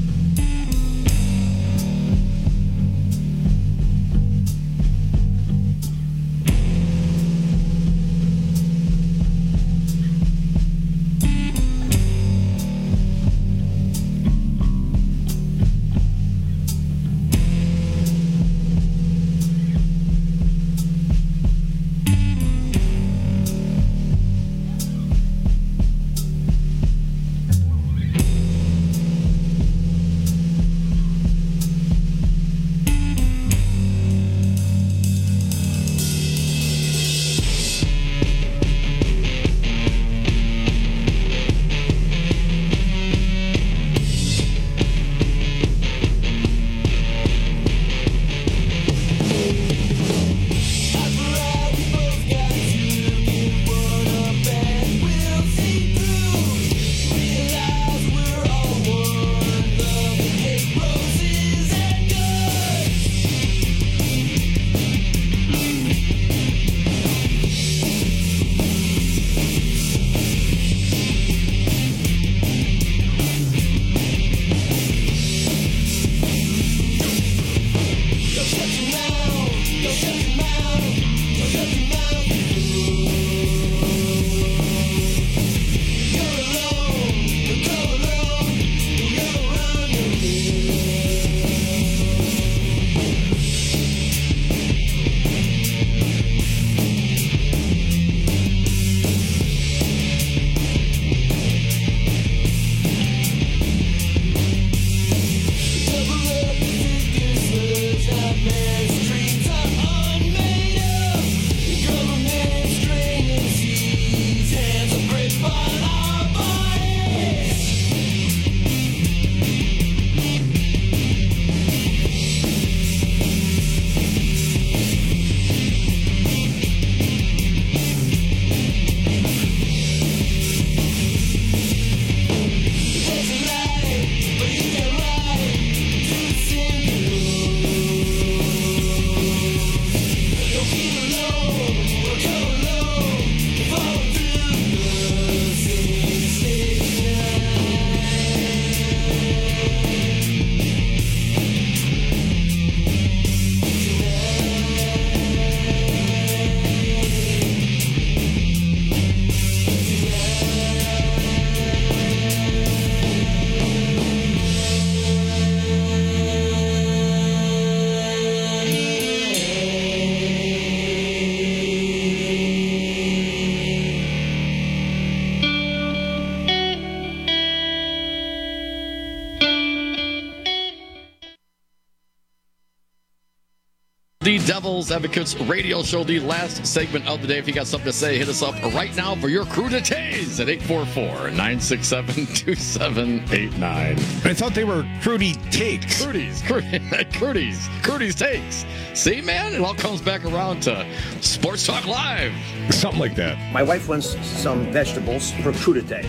The Devil's Advocates radio show, the last segment of the day. If you got something to say, hit us up right now for your cruditays at eight four four, nine six seven, two seven eight nine. I thought they were Crudy Takes. Crudies. Crudies. Crudies Takes. See, man, it all comes back around to Sports Talk Live. Something like that. My wife wants some vegetables for crudité.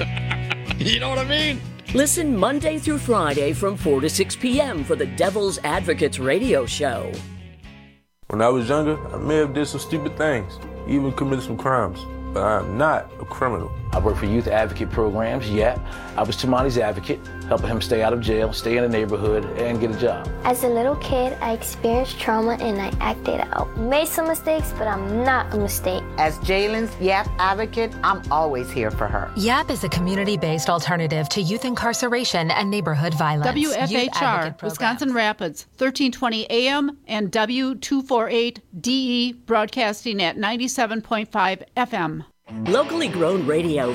You know what I mean? Listen Monday through Friday from four to six p.m. for the Devil's Advocates radio show. When I was younger, I may have did some stupid things, even committed some crimes, but I am not a criminal. I work for youth advocate programs, yeah. I was Tamani's advocate, helping him stay out of jail, stay in the neighborhood, and get a job. As a little kid, I experienced trauma and I acted out. Made some mistakes, but I'm not a mistake. As Jalen's Y A P advocate, I'm always here for her. Y A P is a community-based alternative to youth incarceration and neighborhood violence. W F H R, Wisconsin Rapids, thirteen twenty A M and W two forty-eight D E, broadcasting at ninety-seven point five F M. Locally grown radio